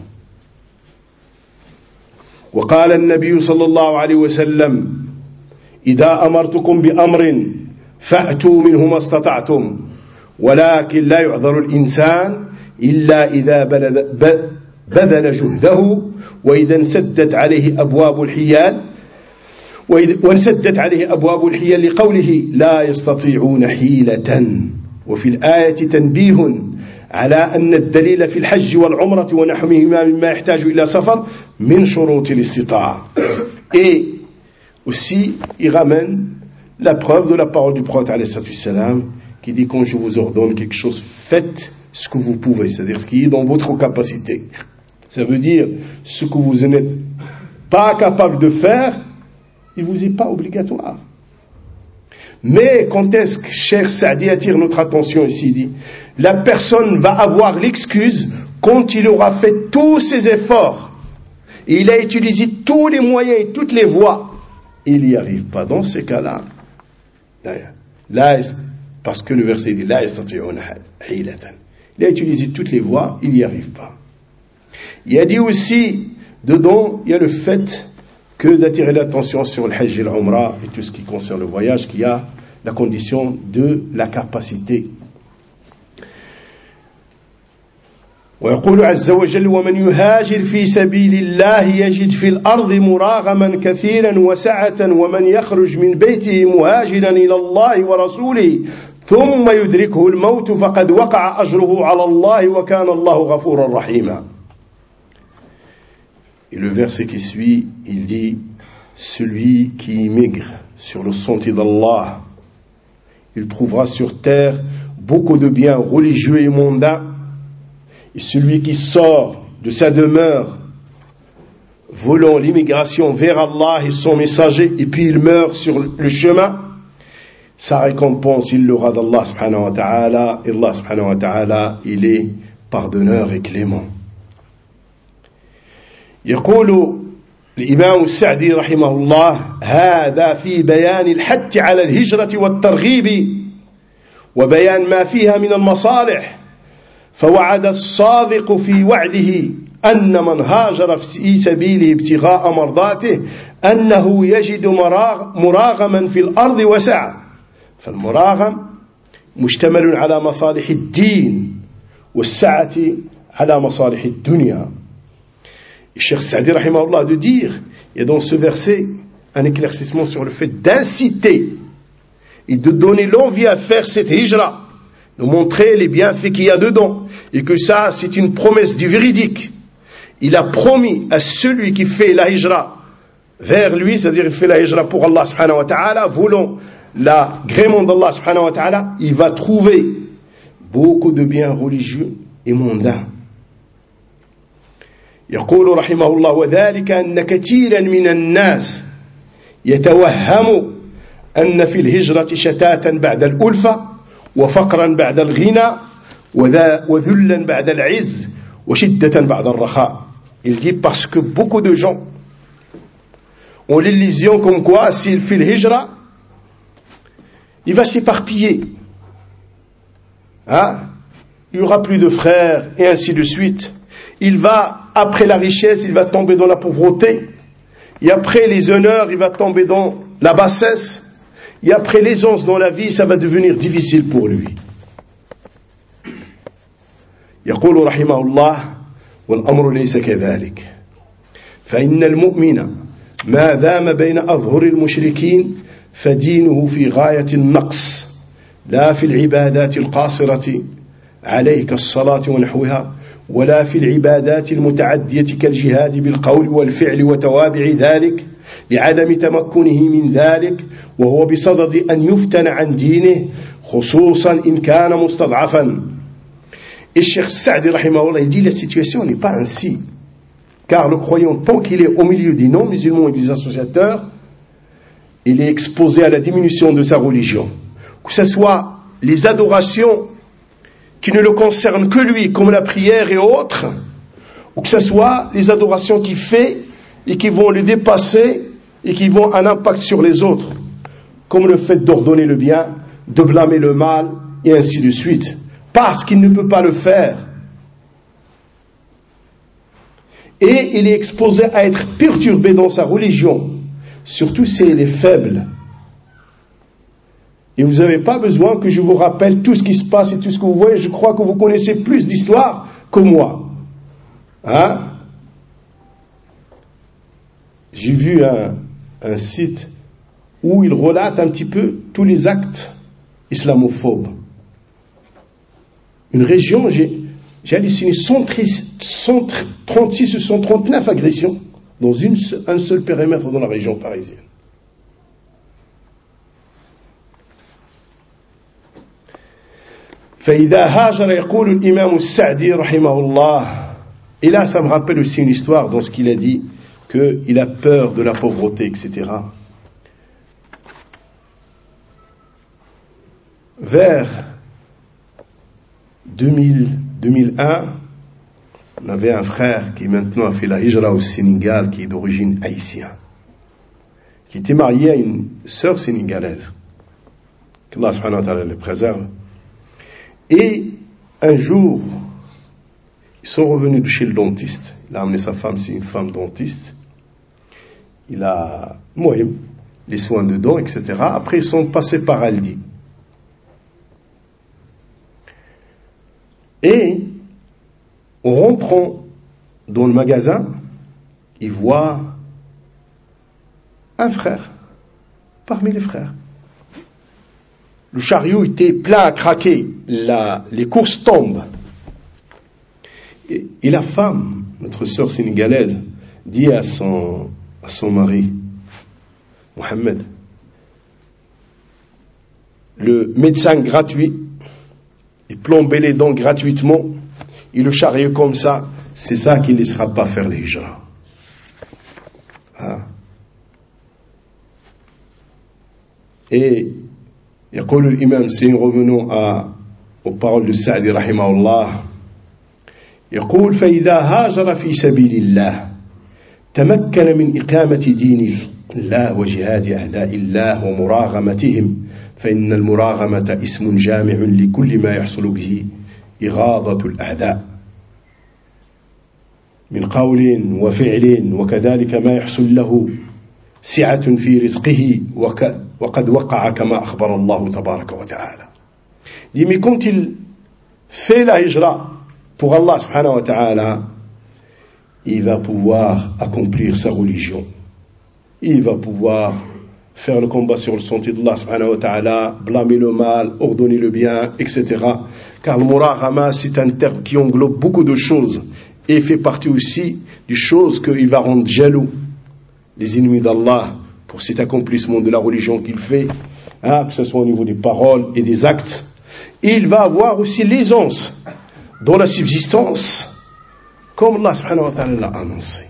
وقال النبي صلى الله عليه وسلم إذا أمرتكم بأمر فأتوا منه ما استطعتم ولكن لا يعذر الإنسان إلا إذا بذل جهده وإذا انسدت عليه أبواب الحيال وانسدت عليه أبواب الحيل لقوله لا يستطيعون حيلة. وفي الآية تنبيه على أن الدليل في الحج والعمرة ونحوهما مما يحتاج إلى سفر من شروط الاستطاعة. Et aussi, il ramène la preuve de la parole du prophète alayhi salam qui dit quand je vous ordonne quelque chose, faites ce que vous pouvez, c'est-à-dire ce qui est dans votre capacité. Ça veut dire ce que vous n'êtes pas capable de faire, il ne vous est pas obligatoire. Mais quand est-ce que Cheikh Saadi attire notre attention ici, il dit, la personne va avoir l'excuse quand il aura fait tous ses efforts, et il a utilisé tous les moyens et toutes les voies, il n'y arrive pas. Dans ces cas-là, là, parce que le verset dit, la yastati'una hilatan. Il a utilisé toutes les voies, il n'y arrive pas. Il a dit aussi, dedans, il y a le fait que d'attirer l'attention sur le hajj et l'umrah et tout ce qui concerne le voyage, qui a la condition de la capacité. ويقول عز وجل ومن يهاجر في سبيل الله يجد في الأرض مراغما كثيرا وسعة ومن يخرج من بيته مهاجرا إلى الله ورسوله ثم يدركه الموت فقد وقع أجره على الله وكان الله غفورا رحيما. Et le verset qui suit, il dit, celui qui immigre sur le sentier d'Allah, il trouvera sur terre beaucoup de biens religieux et mondains, et celui qui sort de sa demeure, volant l'immigration vers Allah et son messager, et puis il meurt sur le chemin, sa récompense, il l'aura d'Allah subhanahu wa ta'ala, et Allah subhanahu wa ta'ala, il est pardonneur et clément. يقول الإمام السعدي رحمه الله هذا في بيان الحث على الهجرة والترغيب وبيان ما فيها من المصالح فوعد الصادق في وعده أن من هاجر في سبيله ابتغاء مرضاته أنه يجد مراغما في الأرض وسعة فالمراغم مشتمل على مصالح الدين والسعة على مصالح الدنيا. Cheikh Saadi rahimahullah de dire, il y a dans ce verset un éclaircissement sur le fait d'inciter et de donner l'envie à faire cette hijra, de montrer les bienfaits qu'il y a dedans, et que ça c'est une promesse du véridique. Il a promis à celui qui fait la hijra vers lui, c'est-à-dire il fait la hijra pour Allah subhanahu wa ta'ala, voulant l'agrément d'Allah subhanahu wa ta'ala, il va trouver beaucoup de biens religieux et mondains. يقول رحمه الله وذلك أن كثيرا من الناس يتوهم أن في الهجرة شتاتا بعد الألفة وفقرا بعد الغنى وذلا بعد العز وشدة بعد الرخاء. Il dit parce que beaucoup de gens ont l'illusion comme quoi s'il fait le hijra, il va s'éparpiller. Hein? Il n'y aura plus de frères et ainsi de suite. Il va, après la richesse, il va tomber dans la pauvreté. Et après les honneurs, il va tomber dans la bassesse. Et après l'aisance dans la vie, ça va devenir difficile pour lui. يقول رحمه الله والأمر ليس كذلك فإن المؤمن ما دام بين أظهر المشركين فدينه في غاية النقص لا في العبادات القاصرة عليه كالصلاة ونحوها ولا في العبادات المتعدية كالجهاد بالقول والفعل وتوابع ذلك لعدم تمكنه من ذلك وهو بصدد أن يفتن عن دينه خصوصا إن كان مستضعفا. Et Cheikh Saadi rahimahullah il dit la situation n'est pas ainsi car le croyant tant qu'il est au milieu des non-musulmans et des associateurs il est exposé à la diminution de sa religion, que ce soit les adorations qui ne le concernent que lui comme la prière et autres, ou que ce soit les adorations qu'il fait et qui vont le dépasser et qui vont avoir un impact sur les autres comme le fait d'ordonner le bien, de blâmer le mal et ainsi de suite parce qu'il ne peut pas le faire. Et il est exposé à être perturbé dans sa religion, surtout si elle est faible. Et vous n'avez pas besoin que je vous rappelle tout ce qui se passe et tout ce que vous voyez. Je crois que vous connaissez plus d'histoire que moi. Hein? J'ai vu un, un site où il relate un petit peu tous les actes islamophobes. Une région, j'ai, j'ai halluciné, cent trente-six ou cent trente-neuf agressions dans une, un seul périmètre dans la région parisienne. فإذا هاجر يقول الإمام السعدي رحمه الله. Et là, ça me rappelle aussi une histoire dans ce qu'il a dit, qu'il a peur de la pauvreté, et cetera. Vers deux mille, deux mille un, on avait un frère qui maintenant a fait la hijra au Sénégal, qui est d'origine haïtienne, qui était marié à une sœur sénégalaise, qu'Allah subhanahu wa ta'ala le préserve. Et un jour, ils sont revenus de chez le dentiste. Il a amené sa femme, c'est une femme dentiste. Il a, moi, les soins de dents, et cetera. Après, ils sont passés par Aldi. Et, en rentrant dans le magasin, ils voient un frère, parmi les frères. Le chariot était plein à craquer, la, les courses tombent. Et, et la femme, notre sœur sénégalaise, dit à son, à son mari, Mohamed, le médecin gratuit, il plombait les dents gratuitement, et le chariot comme ça, c'est ça qui ne laissera pas faire les hijra. Hein? Et يقول الإمام سين revenons à, aux paroles de Saadi رحمه الله يقول فإذا هاجر في سبيل الله تمكن من إقامة دين الله وجهاد أعداء الله ومراغمتهم فإن المراغمة اسم جامع لكل ما يحصل به إغاظة الأعداء من قول وفعل وكذلك ما يحصل له سعة في رزقه وقد وقع كما أخبر الله تبارك وتعالى. Mais quand il fait la hijra pour Allah subhanahu wa ta'ala, il va pouvoir accomplir sa religion. Il va pouvoir faire le combat sur le sentier d'Allah subhanahu wa ta'ala, blâmer le mal, ordonner le bien, et cetera. Car le muraghama, c'est un terme qui englobe beaucoup de choses et fait partie aussi des choses qu'il va rendre jaloux les ennemis d'Allah pour cet accomplissement de la religion qu'il fait, hein, que ce soit au niveau des paroles et des actes. Et il va avoir aussi l'aisance dans la subsistance, comme Allah subhanahu wa ta'ala l'a annoncé.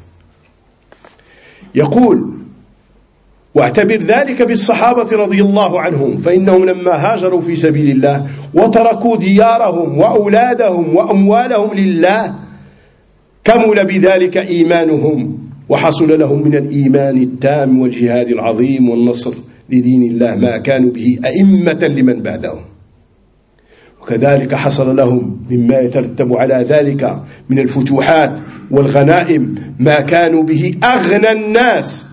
يقول واعتبر ذلك بالصحابة رضي الله عنهم فإنهم لما هاجروا في سبيل الله وتركوا ديارهم وأولادهم وأموالهم لله كمل بذلك إيمانهم وحصل لهم من الإيمان التام والجهاد العظيم والنصر لدين الله ما كانوا به أئمة لمن بعدهم وكذلك حصل لهم مما يترتب على ذلك من الفتوحات والغنائم ما كانوا به أغنى الناس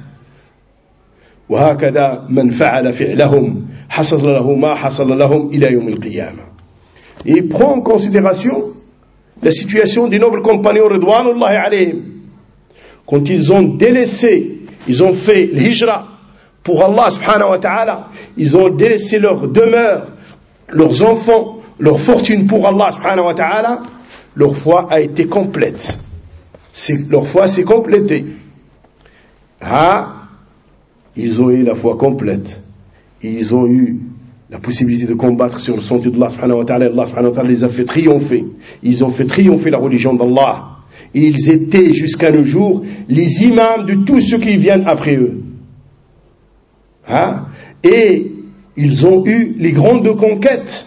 وهكذا من فعل فعلهم حصل له ما حصل لهم إلى يوم القيامة. Et il prend en considération la situation des nobles compagnons Ridwanullahi alayhim. Quand ils ont délaissé, ils ont fait l'hijra pour Allah subhanahu wa ta'ala, ils ont délaissé leur demeure, leurs enfants, leur fortune pour Allah subhanahu wa ta'ala, leur foi a été complète. C'est, leur foi s'est complétée. Ah, ils ont eu la foi complète. Ils ont eu la possibilité de combattre sur le sentier d'Allah subhanahu wa ta'ala. Allah subhanahu wa ta'ala les a fait triompher. Ils ont fait triompher la religion d'Allah. Et ils étaient jusqu'à nos jours les imams de tous ceux qui viennent après eux. Hein? Et ils ont eu les grandes conquêtes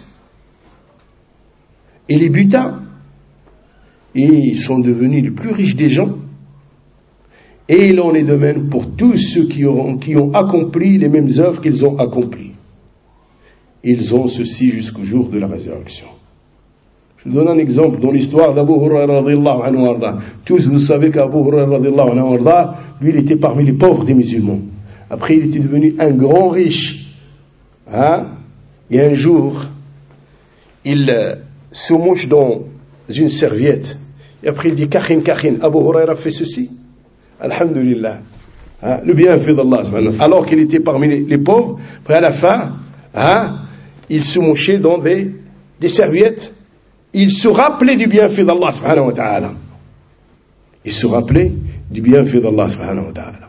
et les butins. Et ils sont devenus les plus riches des gens. Et il en est de même pour tous ceux qui, auront, qui ont accompli les mêmes œuvres qu'ils ont accomplies. Ils ont ceci jusqu'au jour de la résurrection. Je vous donne un exemple dans l'histoire d'Abu Hurayra radhiyallahu anhu warda. Tous vous savez qu'Abu Hurayra radhiyallahu anhu warda, lui il était parmi les pauvres des musulmans. Après il était devenu un grand riche. Hein? Et un jour, il euh, se mouche dans une serviette. Et après il dit Kachin, Kachin, Abu Hurayra fait ceci. Alhamdulillah. Hein? Le bienfait d'Allah. Alors qu'il était parmi les, les pauvres, après à la fin, hein, il se mouchait dans des, des serviettes. Il se rappelait du bienfait d'Allah subhanahu wa ta'ala. Il se rappelait du bienfait d'Allah subhanahu wa ta'ala.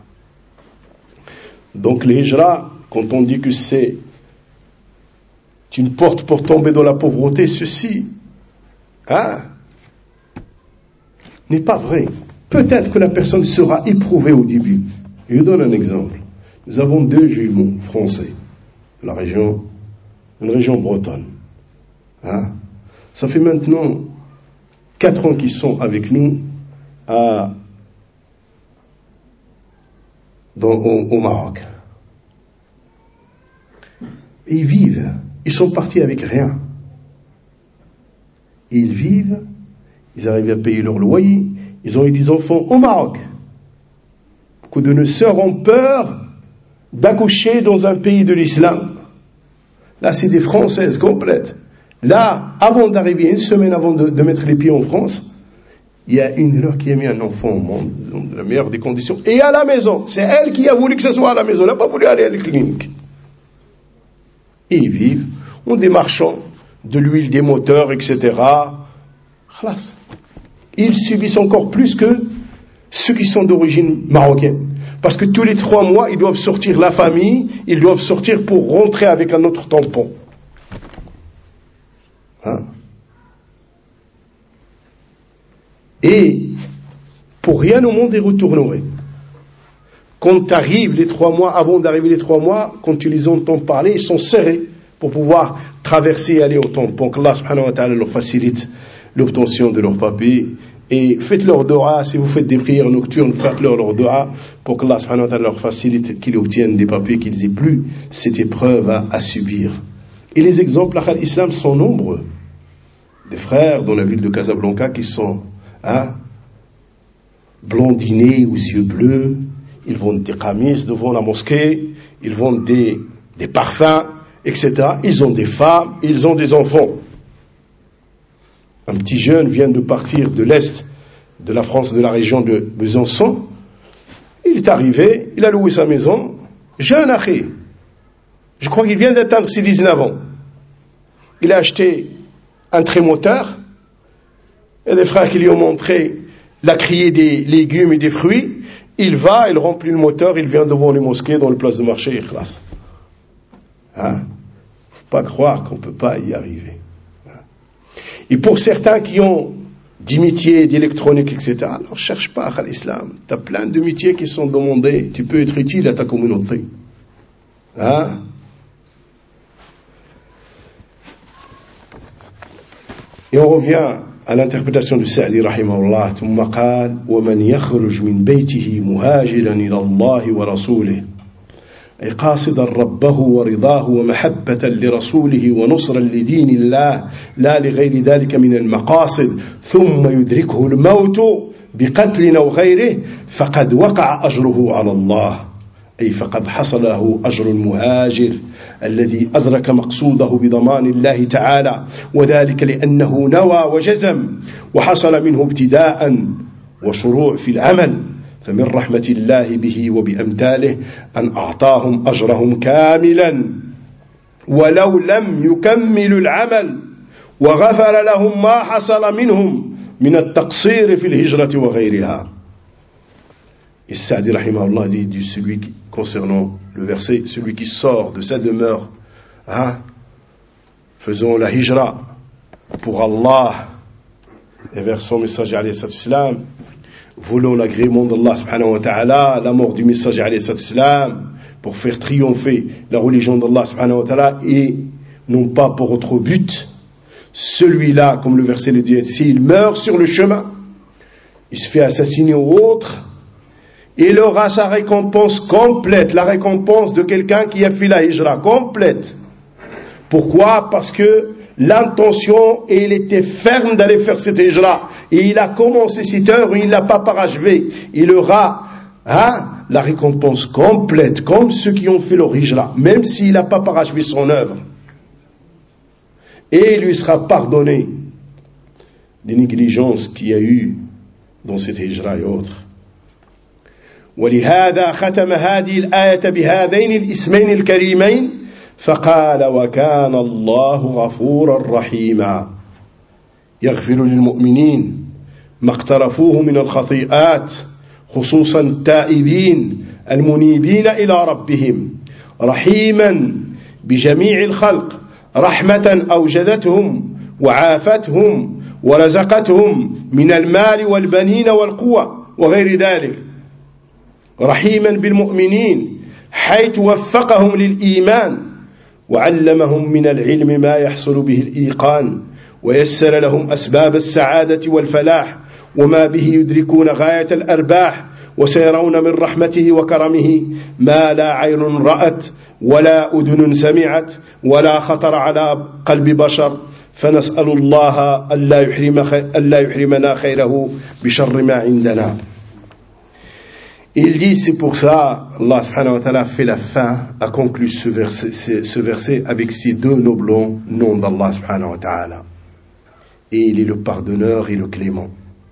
Donc l'hijra, quand on dit que c'est une porte pour tomber dans la pauvreté, ceci hein, n'est pas vrai. Peut-être que la personne sera éprouvée au début. Je vous donne un exemple. Nous avons deux jumeaux français de la région, une région bretonne. Hein? Ça fait maintenant quatre ans qu'ils sont avec nous à, dans, au, au Maroc. Et ils vivent. Ils sont partis avec rien. Et ils vivent. Ils arrivent à payer leur loyer. Ils ont eu des enfants au Maroc. Beaucoup de nos sœurs ont peur d'accoucher dans un pays de l'islam. Là, c'est des Françaises complètes. Là, avant d'arriver, une semaine avant de, de mettre les pieds en France, il y a une de leurs qui a mis un enfant au monde, dans la meilleure des conditions, et à la maison. C'est elle qui a voulu que ce soit à la maison. Elle n'a pas voulu aller à la clinique. Et ils vivent, ont des marchands, de l'huile des moteurs, et cetera. Khalas. Ils subissent encore plus que ceux qui sont d'origine marocaine. Parce que tous les trois mois, ils doivent sortir la famille, ils doivent sortir pour rentrer avec un autre tampon. Hein? Et pour rien au monde, ils retourneraient. Quand arrivent les trois mois, avant d'arriver les trois mois, quand tu les entends parler, ils sont serrés pour pouvoir traverser et aller au tampon. Qu'Allah subhanahu wa ta'ala leur facilite l'obtention de leurs papiers. Et faites leur dua, si vous faites des prières nocturnes, faites-leur leur dua pour que Allah subhanahu wa ta'ala leur facilite qu'ils obtiennent des papiers, qu'ils aient plus cette épreuve à, à subir. Et les exemples à l'islam sont nombreux. Des frères dans la ville de Casablanca qui sont hein, blondinés aux yeux bleus, ils vendent des qamis devant la mosquée, ils vendent des, des parfums, et cetera. Ils ont des femmes, ils ont des enfants. Un petit jeune vient de partir de l'Est de la France, de la région de Besançon. Il est arrivé, il a loué sa maison. Jeune akhi. Je crois qu'il vient d'atteindre ses dix-neuf ans. Il a acheté un trémoteur. Il y a des frères qui lui ont montré la criée des légumes et des fruits. Il va, il remplit le moteur, il vient devant les mosquées, dans les places de marché, il classe. Hein? Faut pas croire qu'on peut pas y arriver. Et pour certains qui ont des métiers d'électronique, et cetera, alors cherche pas à l'islam. Tu as plein de métiers qui sont demandés. Tu peux être utile à ta communauté. Hein? Et on revient à l'interprétation de Sa'di rahimahullah. ثم قال ومن يخرج من بيته مهاجرا إلى الله ورسوله أي قاصدا ربه ورضاه ومحبة لرسوله ونصرا لدين الله لا لغير ذلك من المقاصد ثم يدركه الموت بقتل أو غيره فقد وقع أجره على الله أي فقد حصل له أجر المهاجر الذي أدرك مقصوده بضمان الله تعالى، وذلك لأنه نوى وجزم وحصل منه ابتداء وشروع في العمل. فمن رحمة الله به وبأمثاله أن أعطاهم أجرهم كاملا ولو لم يكملوا العمل، وغفر لهم ما حصل منهم من التقصير في الهجرة وغيرها. Et Sa'di rahimahullah dit de celui qui, concernant le verset, celui qui sort de sa demeure, hein, faisons la hijra pour Allah et vers son messager alayhi salam, voulons l'agrément d'Allah subhanahu wa ta'ala, la mort du messager alayhi salam, pour faire triompher la religion d'Allah subhanahu wa ta'ala et non pas pour autre but. Celui-là, comme le verset le dit, s'il meurt sur le chemin, il se fait assassiner ou autre, il aura sa récompense complète, la récompense de quelqu'un qui a fait la hijra complète. Pourquoi? Parce que l'intention, et il était ferme d'aller faire cette hijra, et il a commencé cette œuvre, il ne l'a pas parachevé. Il aura hein, la récompense complète, comme ceux qui ont fait leur hijra, même s'il n'a pas parachevé son œuvre. Et il lui sera pardonné les négligences qu'il y a eu dans cette hijra et autres. ولهذا ختم هذه الآية بهذين الاسمين الكريمين فقال وكان الله غفورا رحيما يغفر للمؤمنين ما اقترفوه من الخطيئات خصوصا التائبين المنيبين إلى ربهم رحيما بجميع الخلق رحمة أوجدتهم وعافتهم ورزقتهم من المال والبنين والقوة وغير ذلك رحيما بالمؤمنين حيث وفقهم للإيمان وعلمهم من العلم ما يحصل به الإيقان ويسر لهم أسباب السعادة والفلاح وما به يدركون غاية الأرباح وسيرون من رحمته وكرمه ما لا عين رأت ولا أذن سمعت ولا خطر على قلب بشر فنسأل الله ألا يحرم ألا يحرمنا خيره بشر ما عندنا. Il dit, c'est pour ça, Allah subhanahu wa ta'ala fait la fin, a conclu ce verset, ce verset avec ces deux nobles noms d'Allah subhanahu wa ta'ala. Et il est le pardonneur et le clément.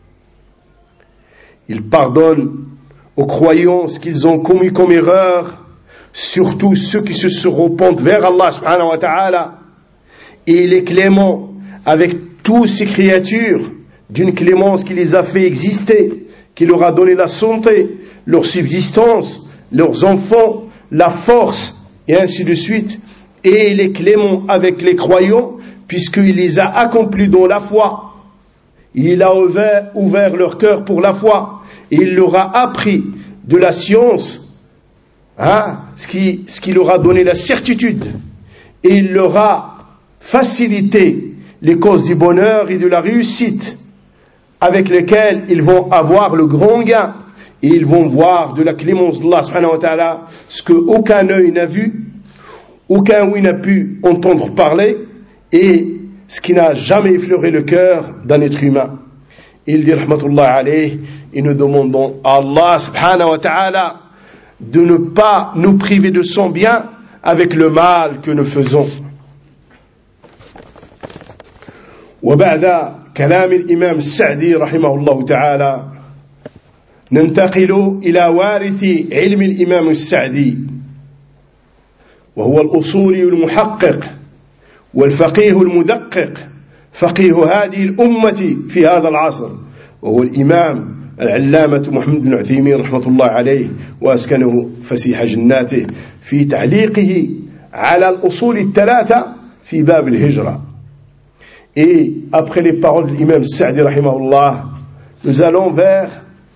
Il pardonne aux croyants ce qu'ils ont commis comme erreur, surtout ceux qui se repentent vers Allah subhanahu wa ta'ala. Et il est clément avec toutes ces créatures, d'une clémence qui les a fait exister, qui leur a donné la santé, leur subsistance, leurs enfants, la force, et ainsi de suite. Et il est clément avec les croyants, puisqu'il les a accomplis dans la foi. Il a ouvert, ouvert leur cœur pour la foi. Et il leur a appris de la science, hein, ce qui, ce qui leur a donné la certitude. Et il leur a facilité les causes du bonheur et de la réussite, avec lesquelles ils vont avoir le grand gain. Et ils vont voir de la clémence d'Allah subhanahu wa ta'ala ce que aucun œil n'a vu, aucun ouïe n'a pu entendre parler, et ce qui n'a jamais effleuré le cœur d'un être humain. Il dit rahmatullah alayh, et nous demandons à Allah subhanahu wa ta'ala de ne pas nous priver de son bien avec le mal que nous faisons. وبعد كلام الإمام السعدي رحمه الله تعالى ننتقل إلى وارث علم الإمام السعدي وهو الأصولي المحقق والفقيه المدقق فقيه هذه الأمة في هذا العصر وهو الإمام العلامة محمد بن عثيمين رحمة الله عليه وأسكنه فسيح جناته في تعليقه على الأصول الثلاثة في باب الهجرة. Et après les paroles de l'imam Sa'di rahimahullah, nous allons vers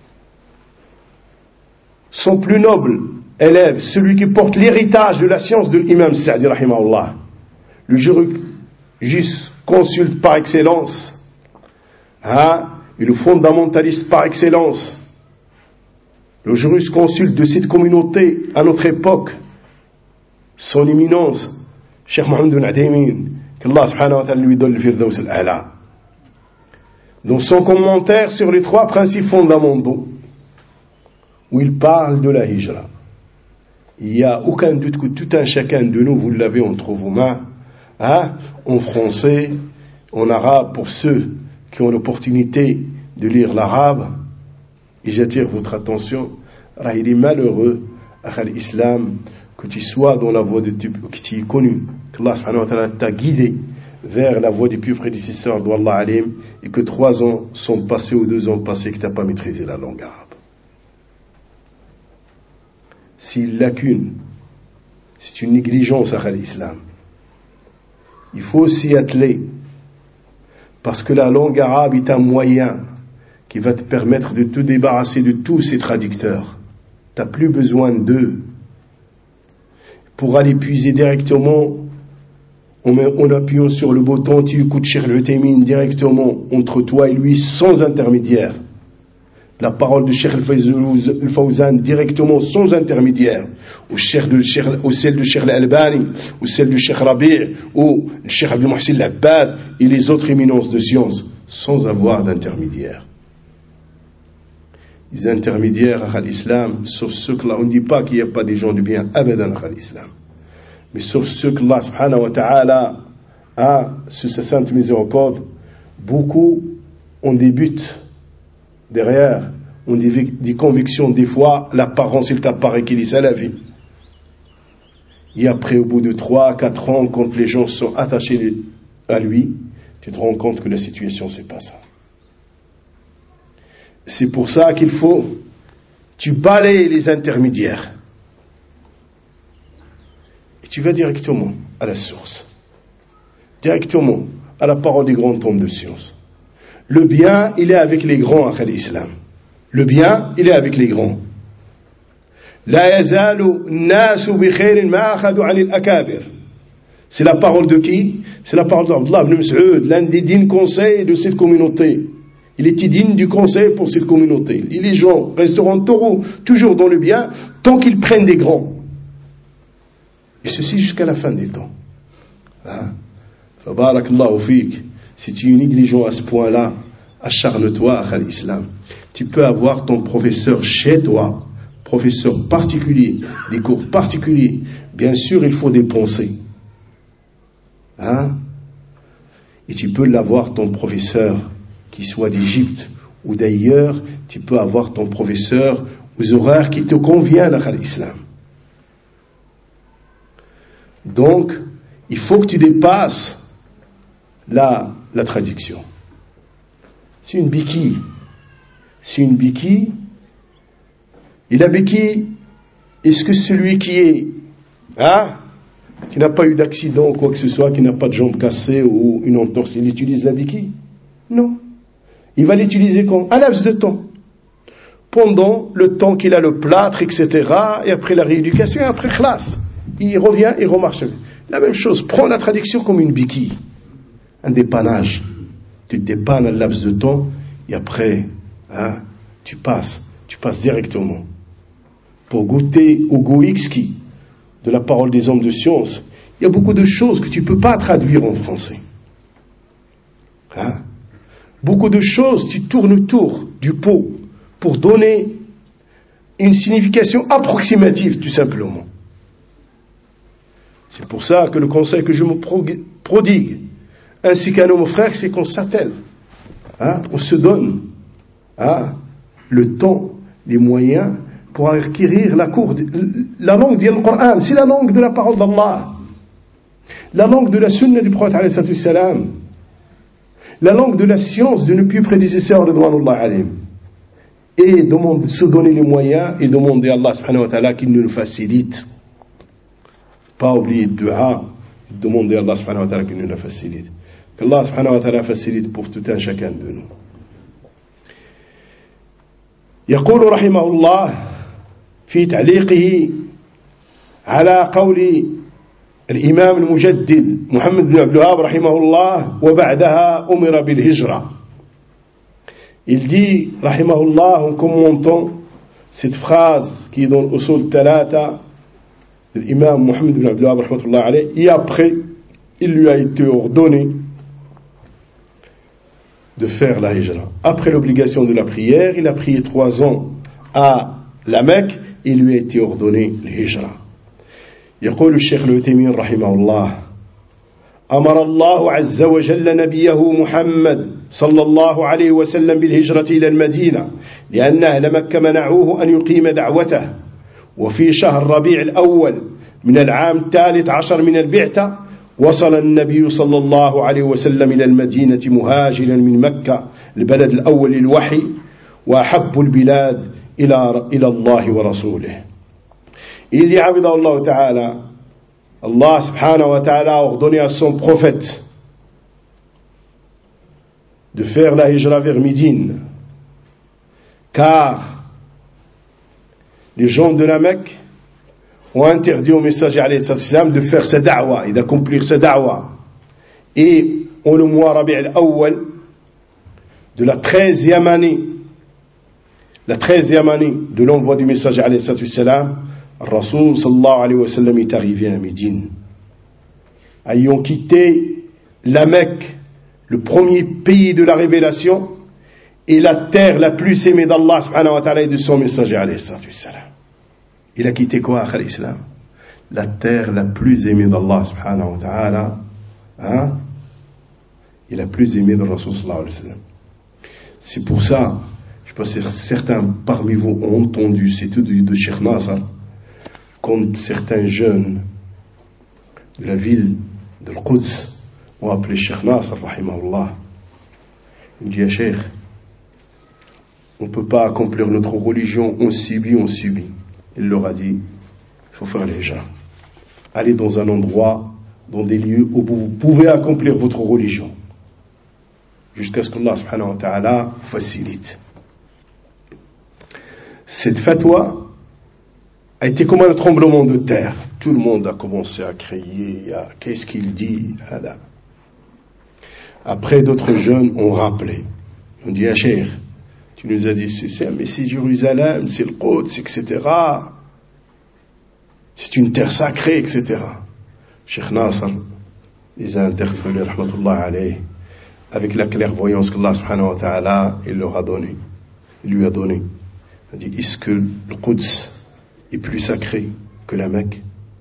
son plus noble élève, celui qui porte l'héritage de la science de l'imam Sa'di rahimahullah, le jurisconsulte par excellence, hein, et le fondamentaliste par excellence, le jurisconsulte de cette communauté à notre époque, son éminence, Cheikh Mohammed bin Uthaymin, qu'Allah subhanahu wa ta'ala lui donne le firdaus al-a'la. Dans son commentaire sur les trois principes fondamentaux, où il parle de la hijra. il n'y a aucun doute que tout un chacun de nous, vous l'avez entre vos mains, hein, en français, en arabe, pour ceux qui ont l'opportunité de lire l'arabe. Et j'attire votre attention, il est malheureux, l'islam, que tu sois dans la voie de tu, que tu es connu, que Allah subhanahu wa ta'ala t'a guidé vers la voie des plus prédécesseurs d'Allah alim, et que trois ans sont passés ou deux ans passés que tu n'as pas maîtrisé la langue arabe. C'est une lacune, c'est une négligence à l'islam. Il faut s'y atteler, parce que la langue arabe est un moyen qui va te permettre de te débarrasser de tous ces traducteurs. Tu n'as plus besoin d'eux. Pour aller puiser directement, en, en appuyant sur le bouton, tu écoutes Cheikh Al-Uthaymin directement entre toi et lui, sans intermédiaire. La parole de Cheikh Al-Fawzan directement, sans intermédiaire. Ou, Cheikh de, Cheikh, ou celle de Cheikh Al-Albani, ou celle de Cheikh Rabi', ou Cheikh Abdel Mohsin Al-Abbad, et les autres éminences de science, sans avoir d'intermédiaire. Les intermédiaires à l'islam, sauf ceux que là, on ne dit pas qu'il n'y a pas des gens de bien, abadan à l'islam. Mais sauf ceux que Allah subhanahu wa ta'ala a, sous sa sainte miséricorde, beaucoup, on débute derrière, on dit des convictions, des fois, l'apparence, il t'apparaît qu'il est salafi. Et après, au bout de trois, quatre ans, quand les gens sont attachés à lui, tu te rends compte que la situation, c'est pas ça. C'est pour ça qu'il faut, tu balayes les intermédiaires. Et tu vas directement à la source. Directement à la parole des grands hommes de science. Le bien, il est avec les grands à l'islam. Le bien, il est avec les grands. La yazalu nasu bi khairin ma akhadhu 'an al-akabir. C'est la parole de qui? C'est la parole d'Abdullah ibn Mas'ud, l'un des dignes conseils de cette communauté. Il était digne du conseil pour cette communauté. Et les gens resteront toujours dans le bien tant qu'ils prennent des grands. Et ceci jusqu'à la fin des temps. Hein? Fabarakallahu fik. Si tu es négligent à ce point-là, acharne-toi à l'islam. Tu peux avoir ton professeur chez toi, professeur particulier, des cours particuliers. Bien sûr, il faut dépenser. Hein? Et tu peux l'avoir ton professeur, qui soit d'Égypte ou d'ailleurs, tu peux avoir ton professeur aux horaires qui te conviennent à l'islam. Donc, il faut que tu dépasses la, la traduction. C'est une béquille. C'est une béquille. Et la béquille, est-ce que celui qui est, hein, qui n'a pas eu d'accident ou quoi que ce soit, qui n'a pas de jambe cassée ou une entorse, il utilise la béquille? Non. Il va l'utiliser quand? À laps de temps. Pendant le temps qu'il a le plâtre, et cetera. Et après la rééducation, et après classe. Il revient et remarche. La même chose, prends la traduction comme une béquille. Un dépannage. Tu te dépannes à laps de temps, et après, hein, tu passes. Tu passes directement. Pour goûter au goût exquis de la parole des hommes de science, il y a beaucoup de choses que tu ne peux pas traduire en français. Hein? Beaucoup de choses, tu tournes autour du pot pour donner une signification approximative, tout simplement. C'est pour ça que le conseil que je me prodigue, ainsi qu'à nos frères, c'est qu'on s'attelle. Hein? On se donne hein, le temps, les moyens pour acquérir la, cour, la langue du Coran. C'est la langue de la parole d'Allah. La langue de la sunna du prophète alayhi salatu wassalam. La langue de la science de nos plus prédécesseurs, ridwanullah alayhim. Et demande, se donner les moyens et demander à Allah subhanahu wa ta'ala qu'il nous le facilite. Pas oublier le dua, demander à Allah subhanahu wa ta'ala qu'il nous le facilite. Qu'Allah subhanahu wa ta'ala facilite pour tout un chacun de nous. يقول رحمه الله في تعليقه على قول الإمام المجدد محمد بن عبد الوهاب رحمه الله وبعدها أمر بالهجرة. Il dit رحمه الله en commentant cette phrase qui est dans l'Usul Thalatha de l'imam Mohammed ibn Abdul Wahhab rahmatullah alayh, et après il lui a été ordonné de faire la hijra. Après l'obligation de la prière, il a prié trois ans à la Mecque et il lui a été ordonné la hijra. يقول الشيخ العثيمين رحمه الله: أمر الله عز وجل نبيه محمد صلى الله عليه وسلم بالهجرة إلى المدينة لأن أهل مكة منعوه أن يقيم دعوته. وفي شهر ربيع الأول من العام الثالث عشر من البعثة وصل النبي صلى الله عليه وسلم إلى المدينة مهاجرا من مكة البلد الأول للوحي وأحب البلاد إلى إلى الله ورسوله. Il dit, Allah Ta'ala, Allah subhanahu wa ta'ala a ordonné à son prophète de faire la hijra vers Médine, car les gens de la Mecque ont interdit au messager alayhi salam de faire sa da'wa et d'accomplir sa da'wa. Et en le mois Rabi' al-Awwal de la treizième année, la treizième année de l'envoi du messager alayhi salam, Rasoul sallallahu alayhi wa sallam est arrivé à Médine. Ayant quitté la Mecque, le premier pays de la révélation, et la terre la plus aimée d'Allah subhanahu wa ta'ala et de son messager alayhi salam. Il a quitté quoi, akhal islam? La terre la plus aimée d'Allah subhanahu wa ta'ala, hein? Et la plus aimée de Rasoul sallallahu alayhi wa sallam. C'est pour ça, je pense que certains parmi vous ont entendu, c'est tout de, de Cheikh Nasr, quand certains jeunes de la ville de Al-Quds ont appelé Cheikh Nasr, rahimahullah. Il dit, à Cheikh, on ne peut pas accomplir notre religion, on subit, on subit. Il leur a dit, il faut faire les gens. Allez dans un endroit, dans des lieux où vous pouvez accomplir votre religion. Jusqu'à ce qu'Allah subhanahu wa ta'ala facilite. Cette fatwa a été comme un tremblement de terre. Tout le monde a commencé à crier, à, qu'est-ce qu'il dit? Voilà. Après, d'autres jeunes ont rappelé. On dit, ah, Cheikh, tu nous as dit ceci, mais c'est Jérusalem, c'est le Quds, et cetera. C'est une terre sacrée, et cetera. Cheikh Nasr les a interpellés, rahmatullah alayhi, avec la clairvoyance qu'Allah subhanahu wa ta'ala, il leur a donné. Il lui a donné. Il a dit, est-ce que le Quds est plus sacré que la Mecque?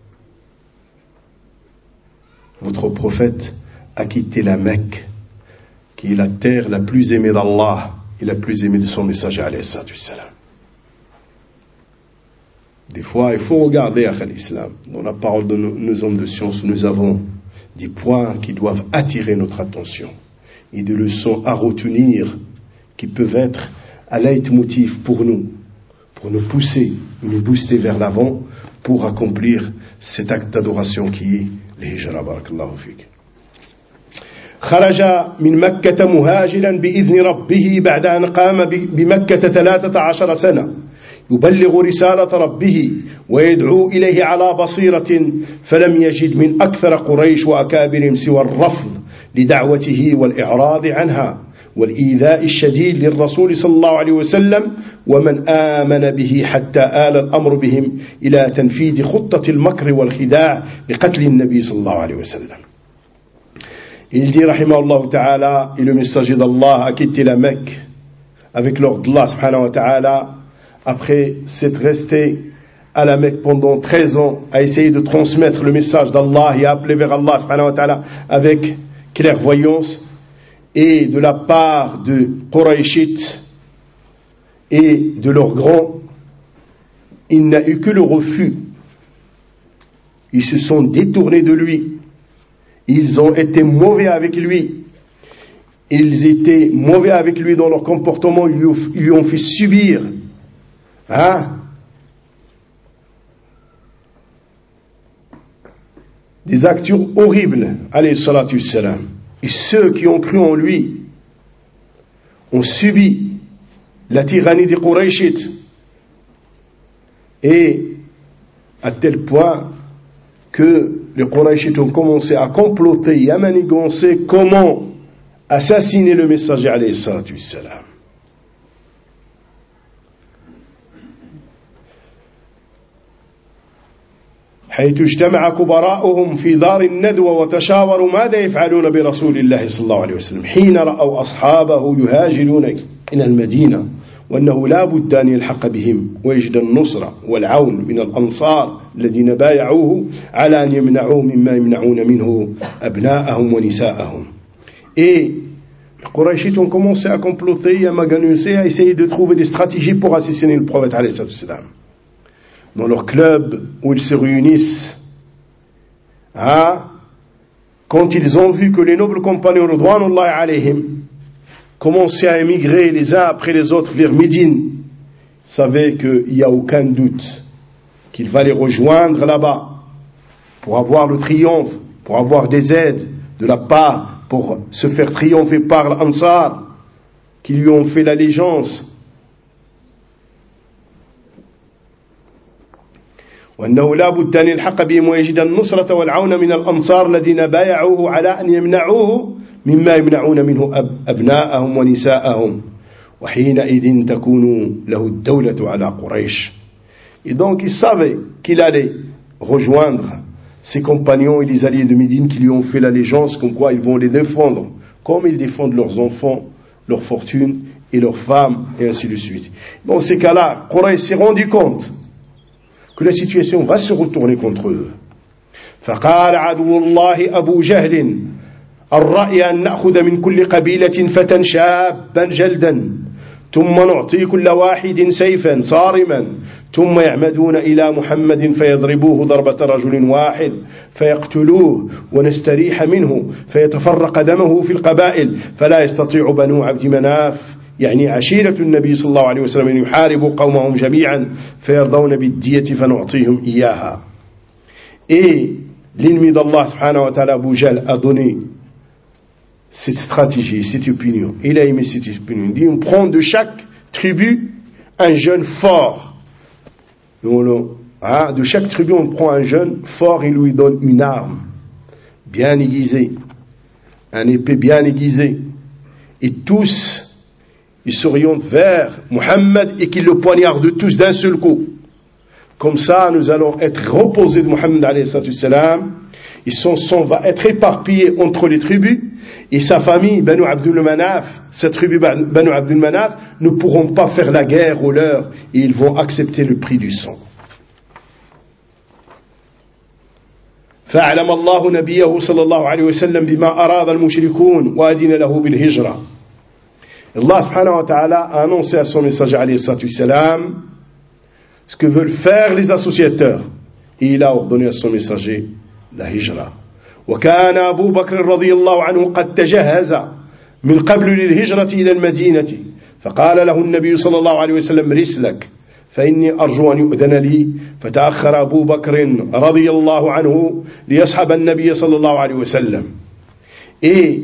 Votre prophète a quitté la Mecque, qui est la terre la plus aimée d'Allah et la plus aimée de son messager alayhi salam. Des fois, il faut regarder à l'islam. Dans la parole de nos, nos hommes de science, nous avons des points qui doivent attirer notre attention et des leçons à retenir qui peuvent être un leitmotiv pour nous, pour nous pousser, nous booster vers l'avant pour accomplir cet acte d'adoration qui est l'hijra. Barakallahu fik. خرج من مكة مهاجرا بإذن ربه بعد أن قام بمكة ثلاثة عشر سنة يبلغ رسالة ربه ويدعو إليه على بصيرة فلم يجد من أكثر قريش وأكابرهم سوى الرفض لدعوته والإعراض عنها والإيذاء الشديد للرسول صلى الله عليه وسلم ومن آمن به حتى آل الأمر بهم إلى تنفيذ خطة المكر والخداع لقتل النبي صلى الله عليه وسلم. Il dit, rahimahullah ta'ala, et le messager d'Allah a quitté la Mecque avec l'ordre d'Allah subhanahu wa ta'ala, après s'être resté à la Mecque pendant treize ans, a essayé de transmettre le message d'Allah et a appelé vers Allah subhanahu wa ta'ala avec clairvoyance, et de la part de Qurayshites et de leurs grands, il n'a eu que le refus. Ils se sont détournés de lui. Ils ont été mauvais avec lui. Ils étaient mauvais avec lui dans leur comportement. Ils lui ont fait subir hein, des actions horribles, alayhi salatu wassalam. Et ceux qui ont cru en lui ont subi la tyrannie des Qurayshites. Et à tel point que les Qurayshites ont commencé à comploter et à manigancer comment assassiner le messager alayhi salatu wassalam. حيث اجتمع كبراؤهم في دار الندوة وتشاوروا ماذا يفعلون برسول الله صلى الله عليه وسلم حين رأوا أصحابه يهاجرون إلى المدينة وأنه لا بد أن يلحق بهم ويجد النصرة والعون من الأنصار الذين بايعوه على أن يمنعوه مما يمنعون منه أبناءهم ونساءهم. Et les Qurayshites ont commencé à comploter, à maganusser, à essayer de trouver des stratégies pour assassiner le prophète alayhi salam. Dans leur club où ils se réunissent, hein, quand ils ont vu que les nobles compagnons ridwanullahi alayhim commençaient à émigrer les uns après les autres vers Médine, ils savaient qu'il n'y a aucun doute qu'il va les rejoindre là-bas pour avoir le triomphe, pour avoir des aides de la part, pour se faire triompher par l'Ansar qui lui ont fait l'allégeance. وأنه لا بد أن يلحق بهم ويجد النصرة والعون من الأنصار الذين بايعوه على أن يمنعوه مما يمنعون منه أبناءهم ونساءهم وحينئذ تكون له الدولة على قريش. Et donc il savait qu'il allait rejoindre ses compagnons et les alliés de Médine qui lui ont fait l'allégeance, comme quoi ils vont les défendre, comme ils défendent leurs enfants, leurs fortunes et leurs femmes, et ainsi de suite. Dans ces cas-là, Quraysh s'est rendu compte que la situation va se retourner contre eux. فقال عدو الله أبو جهل الرأي أن نأخذ من كل قبيلة فتى شابا جلدا ثم نعطي كل واحد سيفا صارما ثم يعمدون إلى محمد فيضربوه ضربة رجل واحد فيقتلوه ونستريح منه فيتفرق دمه في القبائل فلا يستطيع بنو عبد مناف يعني عشيرة النبي صلى الله عليه وسلم أن يحاربوا قومهم جميعا فيرضون بالدية فنعطيهم إياها. Et l'ennemi d'Allah subhanahu wa ta'ala, Abu Jahl, a donné cette stratégie, cette opinion. Il a aimé cette opinion. Il dit, on prend de chaque tribu un jeune fort. De chaque tribu, on prend un jeune fort et lui donne une arme bien aiguisée, un épée bien aiguisée. Et tous, ils s'orientent vers Muhammad et qu'ils le poignardent tous d'un seul coup. Comme ça, nous allons être reposés de Muhammad alayhi salam. Et son sang va être éparpillé entre les tribus. Et sa famille, Banu Abdul Manaf, cette tribu Banu Abdul Manaf, ne pourront pas faire la guerre aux leurs et ils vont accepter le prix du sang. فأعلم الله نبيه صلى الله عليه وسلم بما أراد المشركون وأذن له بالهجرة. Allah subhanahu wa ta'ala a annoncé à son messager alayhi salam ce que veulent faire les associateurs et il a ordonné à son messager la hijra. وكان أبو بكر رضي الله عنه قد تجهز من قبل للهجرة إلى المدينة فقال له النبي صلى الله عليه وسلم رسلك فإني أرجو أن يؤذن لي فتأخر أبو بكر رضي الله عنه ليصحب النبي صلى الله عليه وسلم. Et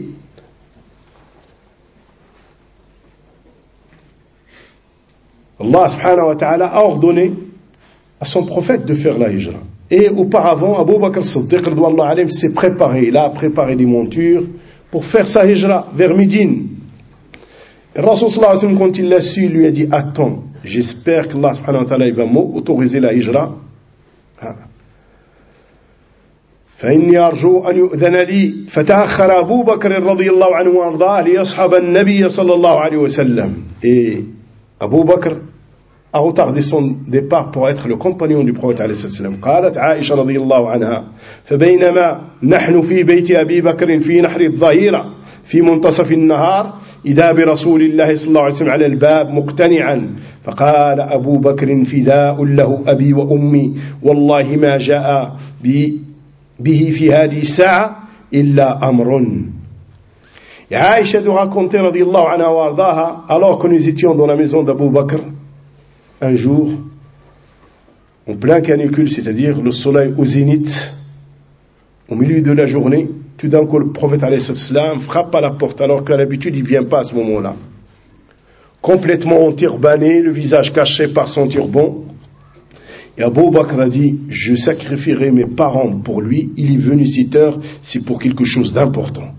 Allah subhanahu wa ta'ala a ordonné à son prophète de faire la hijra. Et auparavant, Abu Bakr Siddiq s'est préparé, il a préparé des montures pour faire sa hijra vers Médine. Et Rasul sallallahu alayhi wa sallam, quand il l'a su, il lui a dit, attends, j'espère que Allah subhanahu wa ta'ala va m'autoriser la hijra. فإني أرجو أن يؤذن لي فتأخر أبو بكر رضي الله عنه وأرضاه ليصحب النبي صلى الله عليه وسلم. Et Abu Bakr a retardé son départ pour être le compagnon du prophète عليه الصلاة والسلام. قالت عائشة رضي الله عنها فبينما نحن في بيت أبي بكر في نحر الظهيرة في منتصف النهار إذا برسول الله صلى الله عليه وسلم على الباب مقتنعا فقال أبو بكر فداء له أبي وأمي والله ما جاء به في هذه الساعة إلا أمر. Et Aïcha de raconter radiallahu anha wa ardaha, alors que nous étions dans la maison d'Abu Bakr, un jour, en plein canicule, c'est-à-dire le soleil au zénith, au milieu de la journée, tout d'un coup le prophète alayhi salam frappe à la porte, alors qu'à l'habitude il ne vient pas à ce moment-là. Complètement enturbané, le visage caché par son turban. Et Abu Bakr a dit, je sacrifierai mes parents pour lui, il est venu cette heure, c'est pour quelque chose d'important.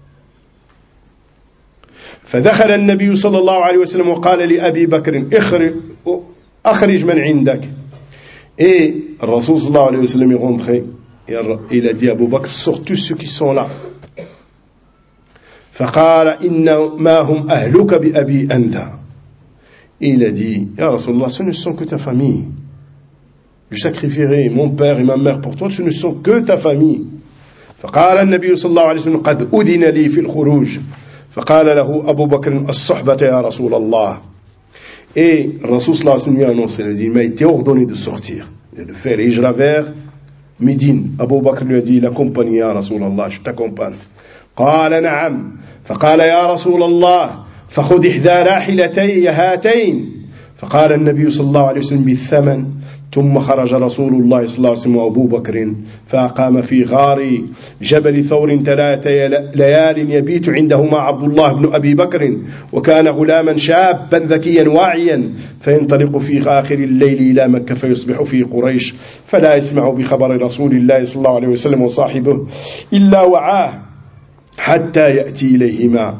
فدخل النبي صلى الله عليه وسلم وقال لأبي بكر أخرج من عندك. Et Rasul sallallahu alayhi wa sallam est rentré et il a dit à Abu Bakr, sors tous ceux qui sont là. فقال إنما هم أهلك بأبي أنت. Et il a dit, Ya Rasulallah, ce ne sont que ta famille. Je sacrifierai mon père et ma mère pour toi, ce ne sont que ta famille. فقال النبي صلى الله عليه وسلم قد أذن لي في الخروج فقال له أبو بكر الصحبة يا رسول الله. Et Rasul sallallahu alayhi wa sallam lui a annoncé, il a dit, il m'a été ordonné de sortir, de faire hijra vers Médine. Abu Bakr lui a dit, l'accompagne ya Rasulallah, je t'accompagne. قال نعم فقال يا رسول الله فخذ إحدى راحلتي هاتين. فقال النبي صلى الله عليه وسلم بالثمن. ثم خرج رسول الله صلى الله عليه وسلم وأبو بكر فأقام في غار جبل ثور ثلاث ليال يبيت عندهما عبد الله بن أبي بكر وكان غلاما شابا ذكيا واعيا فينطلق في آخر الليل إلى مكة فيصبح في قريش فلا يسمع بخبر رسول الله صلى الله عليه وسلم وصاحبه إلا وعاه حتى يأتي إليهما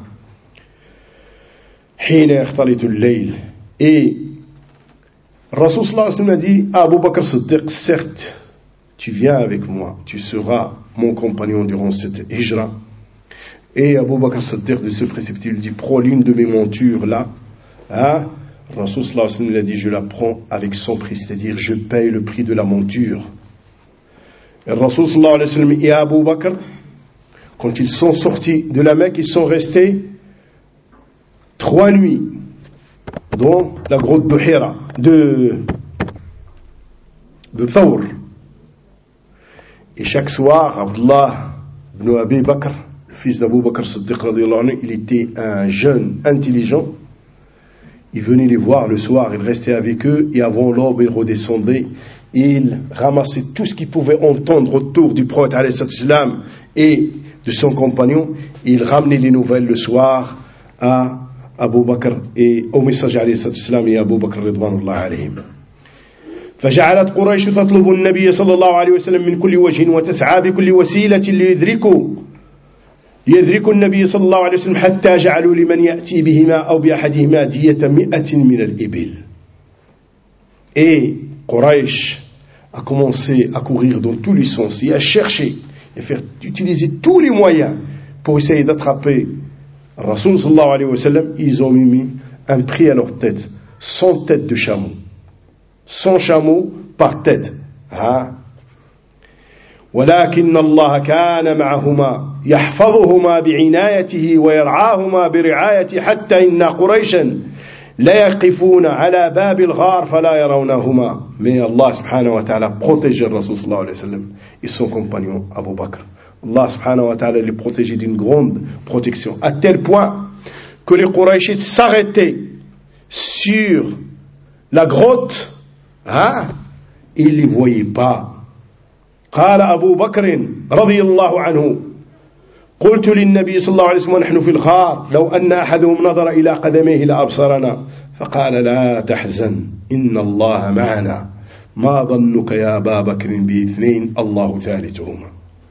حين يختلط الليل. Et Rasul sallallahu alayhi wa sallam a dit à Abu Bakr Siddiq, certes, tu viens avec moi, tu seras mon compagnon durant cette hijra. Et Abu Bakr Siddiq de ce précipité, il dit, prends l'une de mes montures là. Hein? Rasul sallallahu alayhi wa sallam il a dit, je la prends avec son prix, c'est-à-dire je paye le prix de la monture. Et Rasul sallallahu alayhi wa sallam et Abu Bakr, quand ils sont sortis de la Mecque, ils sont restés trois nuits dans la grotte de Hira, de, de Thawr. Et chaque soir, Abdullah ibn Abi Bakr, le fils d'Abu Bakr Siddiq, il était un jeune intelligent. Il venait les voir le soir, il restait avec eux, et avant l'aube, il redescendait. Il ramassait tout ce qu'il pouvait entendre autour du prophète alayhi salam et de son compagnon. Il ramenait les nouvelles le soir à Abu Bakr et au messager alayhi salam et Abu Bakr ridwanullah alayhim. فجعلت قريش تطلب النبي صلى الله عليه وسلم من كل وجه وتسعى بكل وسيلة ليدركوا ليدركوا النبي صلى الله عليه وسلم حتى جعلوا لمن يأتي بهما أو بأحدهما دية مئة من الإبل. Et Quraysh a commencé à courir dans tous les sens et à chercher et faire utiliser tous les moyens pour essayer d'attraper Rasul sallallahu alayhi wa sallam. Ils ont mis un prix à leur tête, cent têtes de chameau, cent chameaux par tête. Hein? ولكن الله كان معهما يحفظهما بعنايته ويرعاهما برعايته حتى إن قريشا لا يقفون على باب الغار فلا يرونهما. Mais Allah subhanahu wa ta'ala protégeait le Rasul sallallahu alayhi wa sallam et son compagnon Abu Bakr. Allah subhanahu wa ta'ala les protégeait d'une grande protection, à tel point que les Qurayshites s'arrêtaient sur la grotte, hein, et ils ne les voyaient pas. قال أبو بكر رضي الله عنه قلت للنبي صلى الله عليه وسلم ونحن في الغار لو أن أحدهم نظر إلى قدميه لأبصرنا فقال لا تحزن إن الله معنا ما ظنك يا أبا بكر باثنين الله ثالثهما.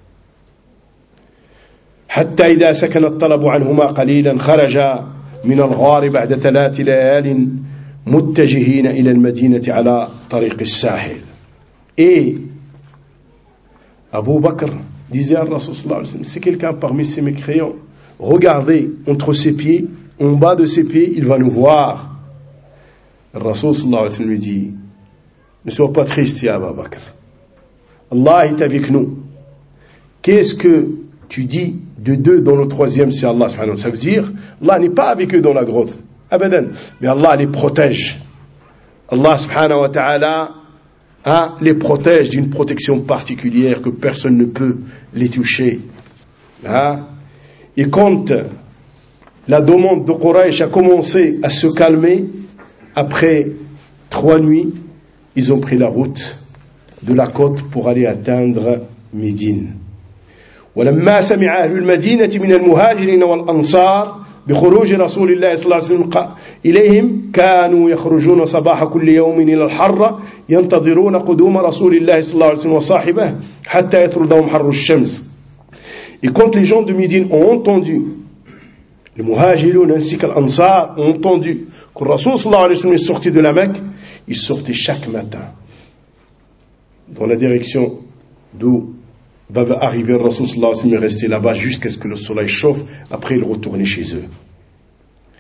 حتى إذا سكن الطلب عنهما قليلا خرجا من الغار بعد ثلاث ليال متجهين إلى المدينة على طريق الساحل. Et Abu Bakr disait à Rasul sallallahu alayhi wa sallam, c'est quelqu'un parmi ces mécréants, regardez entre ses pieds, en bas de ses pieds, il va nous voir. Rasul sallallahu alayhi wa sallam lui dit, ne sois pas triste, ya Abu Bakr, Allah est avec nous. Qu'est-ce que tu dis de deux dans le troisième, c'est Allah subhanahu wa ta'ala? Ça veut dire, Allah n'est pas avec eux dans la grotte, abadan, mais Allah les protège. Allah subhanahu wa ta'ala Hein, les protège d'une protection particulière que personne ne peut les toucher. Hein? Et quand la demande de Quraysh a commencé à se calmer, après trois nuits, ils ont pris la route de la côte pour aller atteindre Médine. ولما سمع أهل المدينة من المهاجرين والأنصار بخروج رسول الله صلى الله عليه وسلم إليهم كانوا يخرجون صباح كل يوم إلى الحرة ينتظرون قدوم رسول الله صلى الله عليه وسلم وصاحبه حتى يطردهم حر الشمس. Et quand les gens de Médine ont entendu, les muhajiroun ainsi que l'Ansar ont entendu que Rasul sallallahu alayhi wa sallam est sorti de la Mecque, ils sortaient chaque matin dans la direction d'où va arriver le Rasul sallallahu alayhi wa sallam et rester là-bas jusqu'à ce que le soleil chauffe, après ils retournaient chez eux.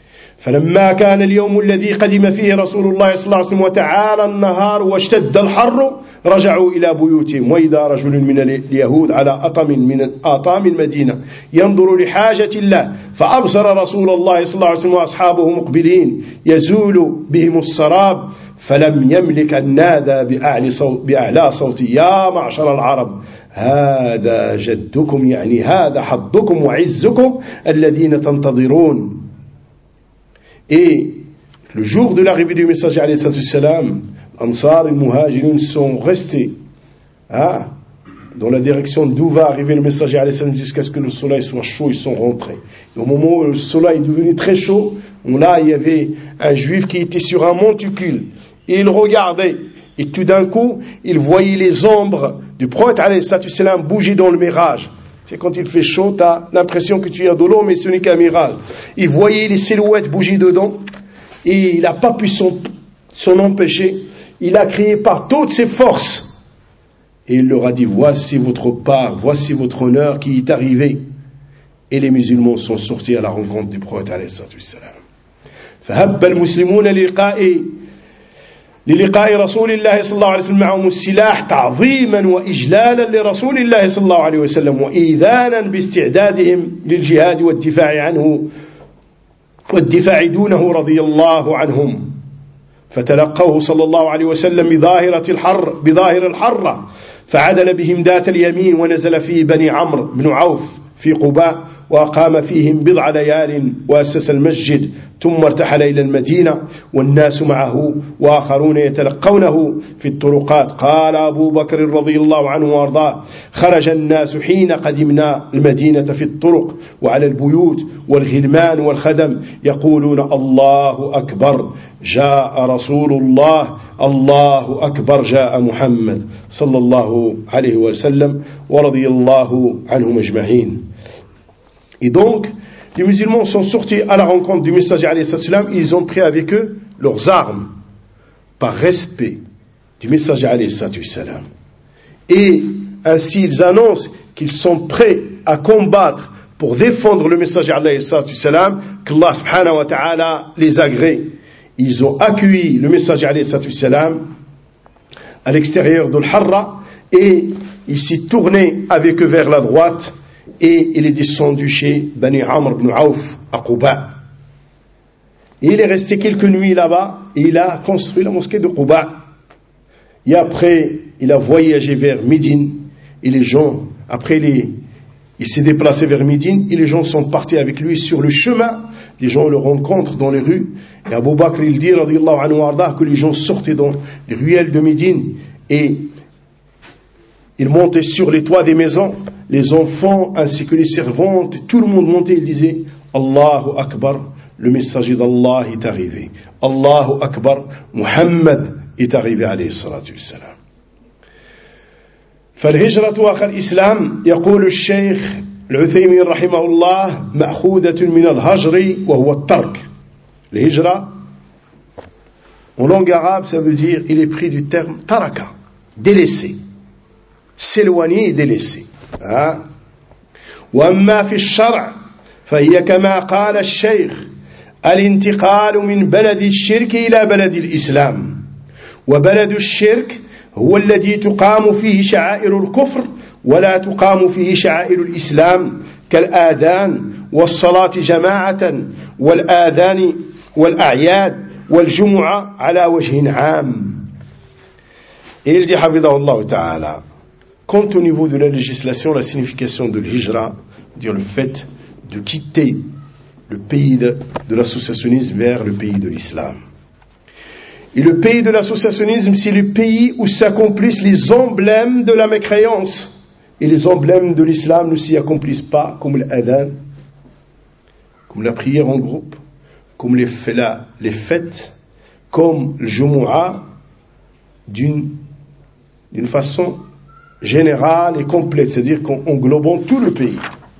فلما كان اليوم الذي قدم فيه رسول الله صلى الله عليه وسلم وتعالى النهار واشتد الحر رجعوا إلى بيوتهم وإذا رجل من اليهود على أطم من آطام المدينة ينظر لحاجة الله فأبصر رسول الله صلى الله عليه وسلم وأصحابه مقبلين يزول بهم السراب فلم يملك أن نادى بأعلى صوت بأعلى صوت يا معشر العرب هذا جدكم يعني هذا حظكم وعزكم الذين تنتظرون. Et le jour de l'arrivée du messager alayhi salam, Ansar et Muhajirin sont restés hein, dans la direction d'où va arriver le messager alayhi salam jusqu'à ce que le soleil soit chaud, ils sont rentrés. Et au moment où le soleil est devenu très chaud, là il y avait un juif qui était sur un monticule et il regardait et tout d'un coup il voyait les ombres du prophète alayhi salam bouger dans le mirage. C'est quand il fait chaud, tu as l'impression que tu es de l'eau, mais ce n'est qu'un mirage. Il voyait les silhouettes bouger dedans, et il n'a pas pu s'en, s'en empêcher. Il a crié par toutes ses forces. Et il leur a dit, voici votre part, voici votre honneur qui est arrivé. Et les musulmans sont sortis à la rencontre du prophète alayhi salam. فهب المسلمون للقاء للقاء رسول الله صلى الله عليه وسلم معهم السلاح تعظيما وإجلالا لرسول الله صلى الله عليه وسلم وإيذانا باستعدادهم للجهاد والدفاع عنه والدفاع دونه رضي الله عنهم فتلقوه صلى الله عليه وسلم بظاهرة الحر بظاهر الحرة فعدل بهم ذات اليمين ونزل في بني عمرو بن عوف في قباء وأقام فيهم بضع ليال وأسس المسجد ثم ارتحل إلى المدينة والناس معه وآخرون يتلقونه في الطرقات. قال أبو بكر رضي الله عنه وأرضاه خرج الناس حين قدمنا المدينة في الطرق وعلى البيوت والغلمان والخدم يقولون الله أكبر جاء رسول الله الله أكبر جاء محمد صلى الله عليه وسلم ورضي الله عنهم أجمعين. Et donc, les musulmans sont sortis à la rencontre du messager alayhi salam, ils ont pris avec eux leurs armes, par respect du messager alayhi salam. Et ainsi ils annoncent qu'ils sont prêts à combattre pour défendre le messager alayhi salam, qu'Allah subhanahu wa ta'ala les agrée. Ils ont accueilli le messager alayhi salam à l'extérieur de l'Harra et il s'est tourné avec eux vers la droite. Et il est descendu chez Bani Amr ibn Auf à Quba. Et il est resté quelques nuits là-bas et il a construit la mosquée de Quba. Et après, il a voyagé vers Médine et les gens, après les, il s'est déplacé vers Médine et les gens sont partis avec lui sur le chemin. Les gens le rencontrent dans les rues. Et Abu Bakr, il dit, radiyallahu anhu warda, que les gens sortaient dans les ruelles de Médine et ils montaient sur les toits des maisons. Les enfants ainsi que les servantes, tout le monde montait, il disait Allahu Akbar, le messager d'Allah est arrivé. Allahu Akbar, Muhammad est arrivé alayhi salatu wassalam. فالهجرة أخ الإسلام يقول الشيخ العثيمين رحمه الله مأخوذة من الهجر وهو الترك. الهجرة en langue arabe ça veut dire il est pris du terme taraka, délaissé, s'éloigner et délaisser. وأما في الشرع فهي كما قال الشيخ الانتقال من بلد الشرك إلى بلد الإسلام وبلد الشرك هو الذي تقام فيه شعائر الكفر ولا تقام فيه شعائر الإسلام كالآذان والصلاة جماعة والآذان والأعياد والجمعة على وجه عام. Et il dit حفظه الله تعالى quant au niveau de la législation, la signification de l'hijra, dire le fait de quitter le pays de, de l'associationnisme vers le pays de l'islam. Et le pays de l'associationnisme, c'est le pays où s'accomplissent les emblèmes de la mécréance. Et les emblèmes de l'islam ne s'y accomplissent pas, comme l'adhan, comme la prière en groupe, comme les, fela, les fêtes, comme le jumu'ah, d'une, d'une façon générale et complète, c'est-à-dire qu'en englobant tout le pays.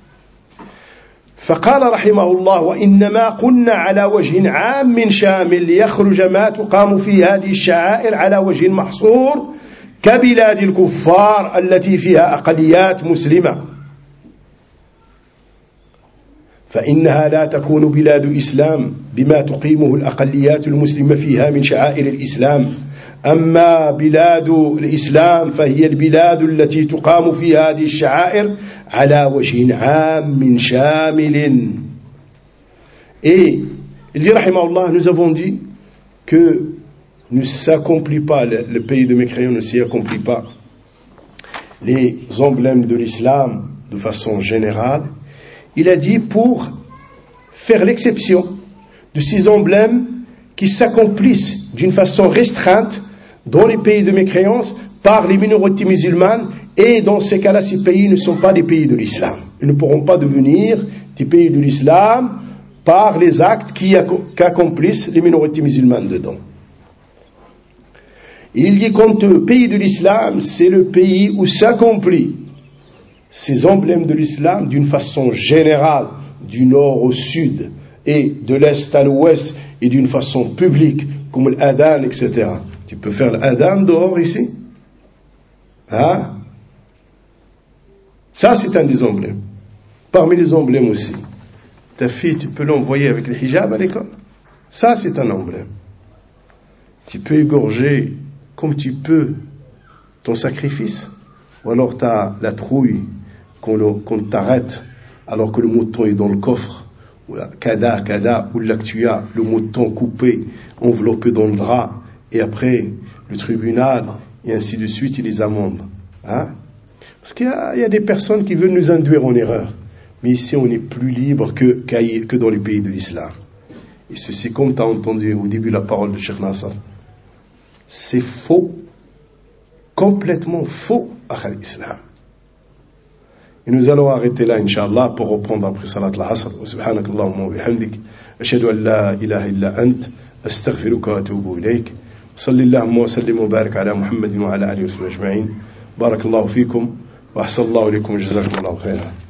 فقال رحمه الله وإنما قلنا على وجه عام شامل ليخرج ما تقام في هذه الشعائر على وجه محصور كبلاد الكفار التي فيها أقليات مسلمة فإنها لا تكون بلاد إسلام بما تقيمه الأقليات المسلمة فيها من شعائر الإسلام أما بلاد الإسلام فهي البلاد التي تقام فيها هذه الشعائر على وجه عام شامل. Et il dit rahimahullah, nous avons dit que ne s'accomplit pas, le, le pays de mécréants ne s'y accomplit pas les emblèmes de l'islam de façon générale. Il a dit pour faire l'exception de ces emblèmes qui s'accomplissent d'une façon restreinte dans les pays de mécréance par les minorités musulmanes, et dans ces cas-là, ces pays ne sont pas des pays de l'islam. Ils ne pourront pas devenir des pays de l'islam par les actes qui qu'accomplissent les minorités musulmanes dedans. Il dit quant au pays de l'islam, c'est le pays où s'accomplissent ces emblèmes de l'islam d'une façon générale, du nord au sud et de l'est à l'ouest, et d'une façon publique, comme l'adhan, et cetera. Tu peux faire l'adhan dehors ici? Hein? Ça, c'est un des emblèmes. Parmi les emblèmes aussi, ta fille, tu peux l'envoyer avec le hijab à l'école. Ça, c'est un emblème. Tu peux égorger comme tu peux ton sacrifice, ou alors tu as la trouille qu'on, qu'on t'arrête alors que le mouton est dans le coffre, ou la kada, kada, ou là que tu as le mouton coupé, enveloppé dans le drap, et après le tribunal, et ainsi de suite, et les amendes. Hein? Parce qu'il y a, il y a des personnes qui veulent nous induire en erreur. Mais ici, on est plus libre que, que dans les pays de l'islam. Et ceci, comme tu as entendu au début la parole de Cheikh Nasser, c'est faux, complètement faux, akhal islam. Et nous allons arrêter là, Inch'Allah, pour reprendre après Salat al-Asr. Subhanak Allahumma wa bihamdik. Ashhadu an la ilaha illa ant. Astaghfiruka wa atubu ilayk. Salli Allahumma wa sallim wa barik ala Muhammadin wa ala alihi wa sallam ajma'in. Barakallahu fikum. Wa ahsanallahu ilaykum. Jazakumullahu khairan.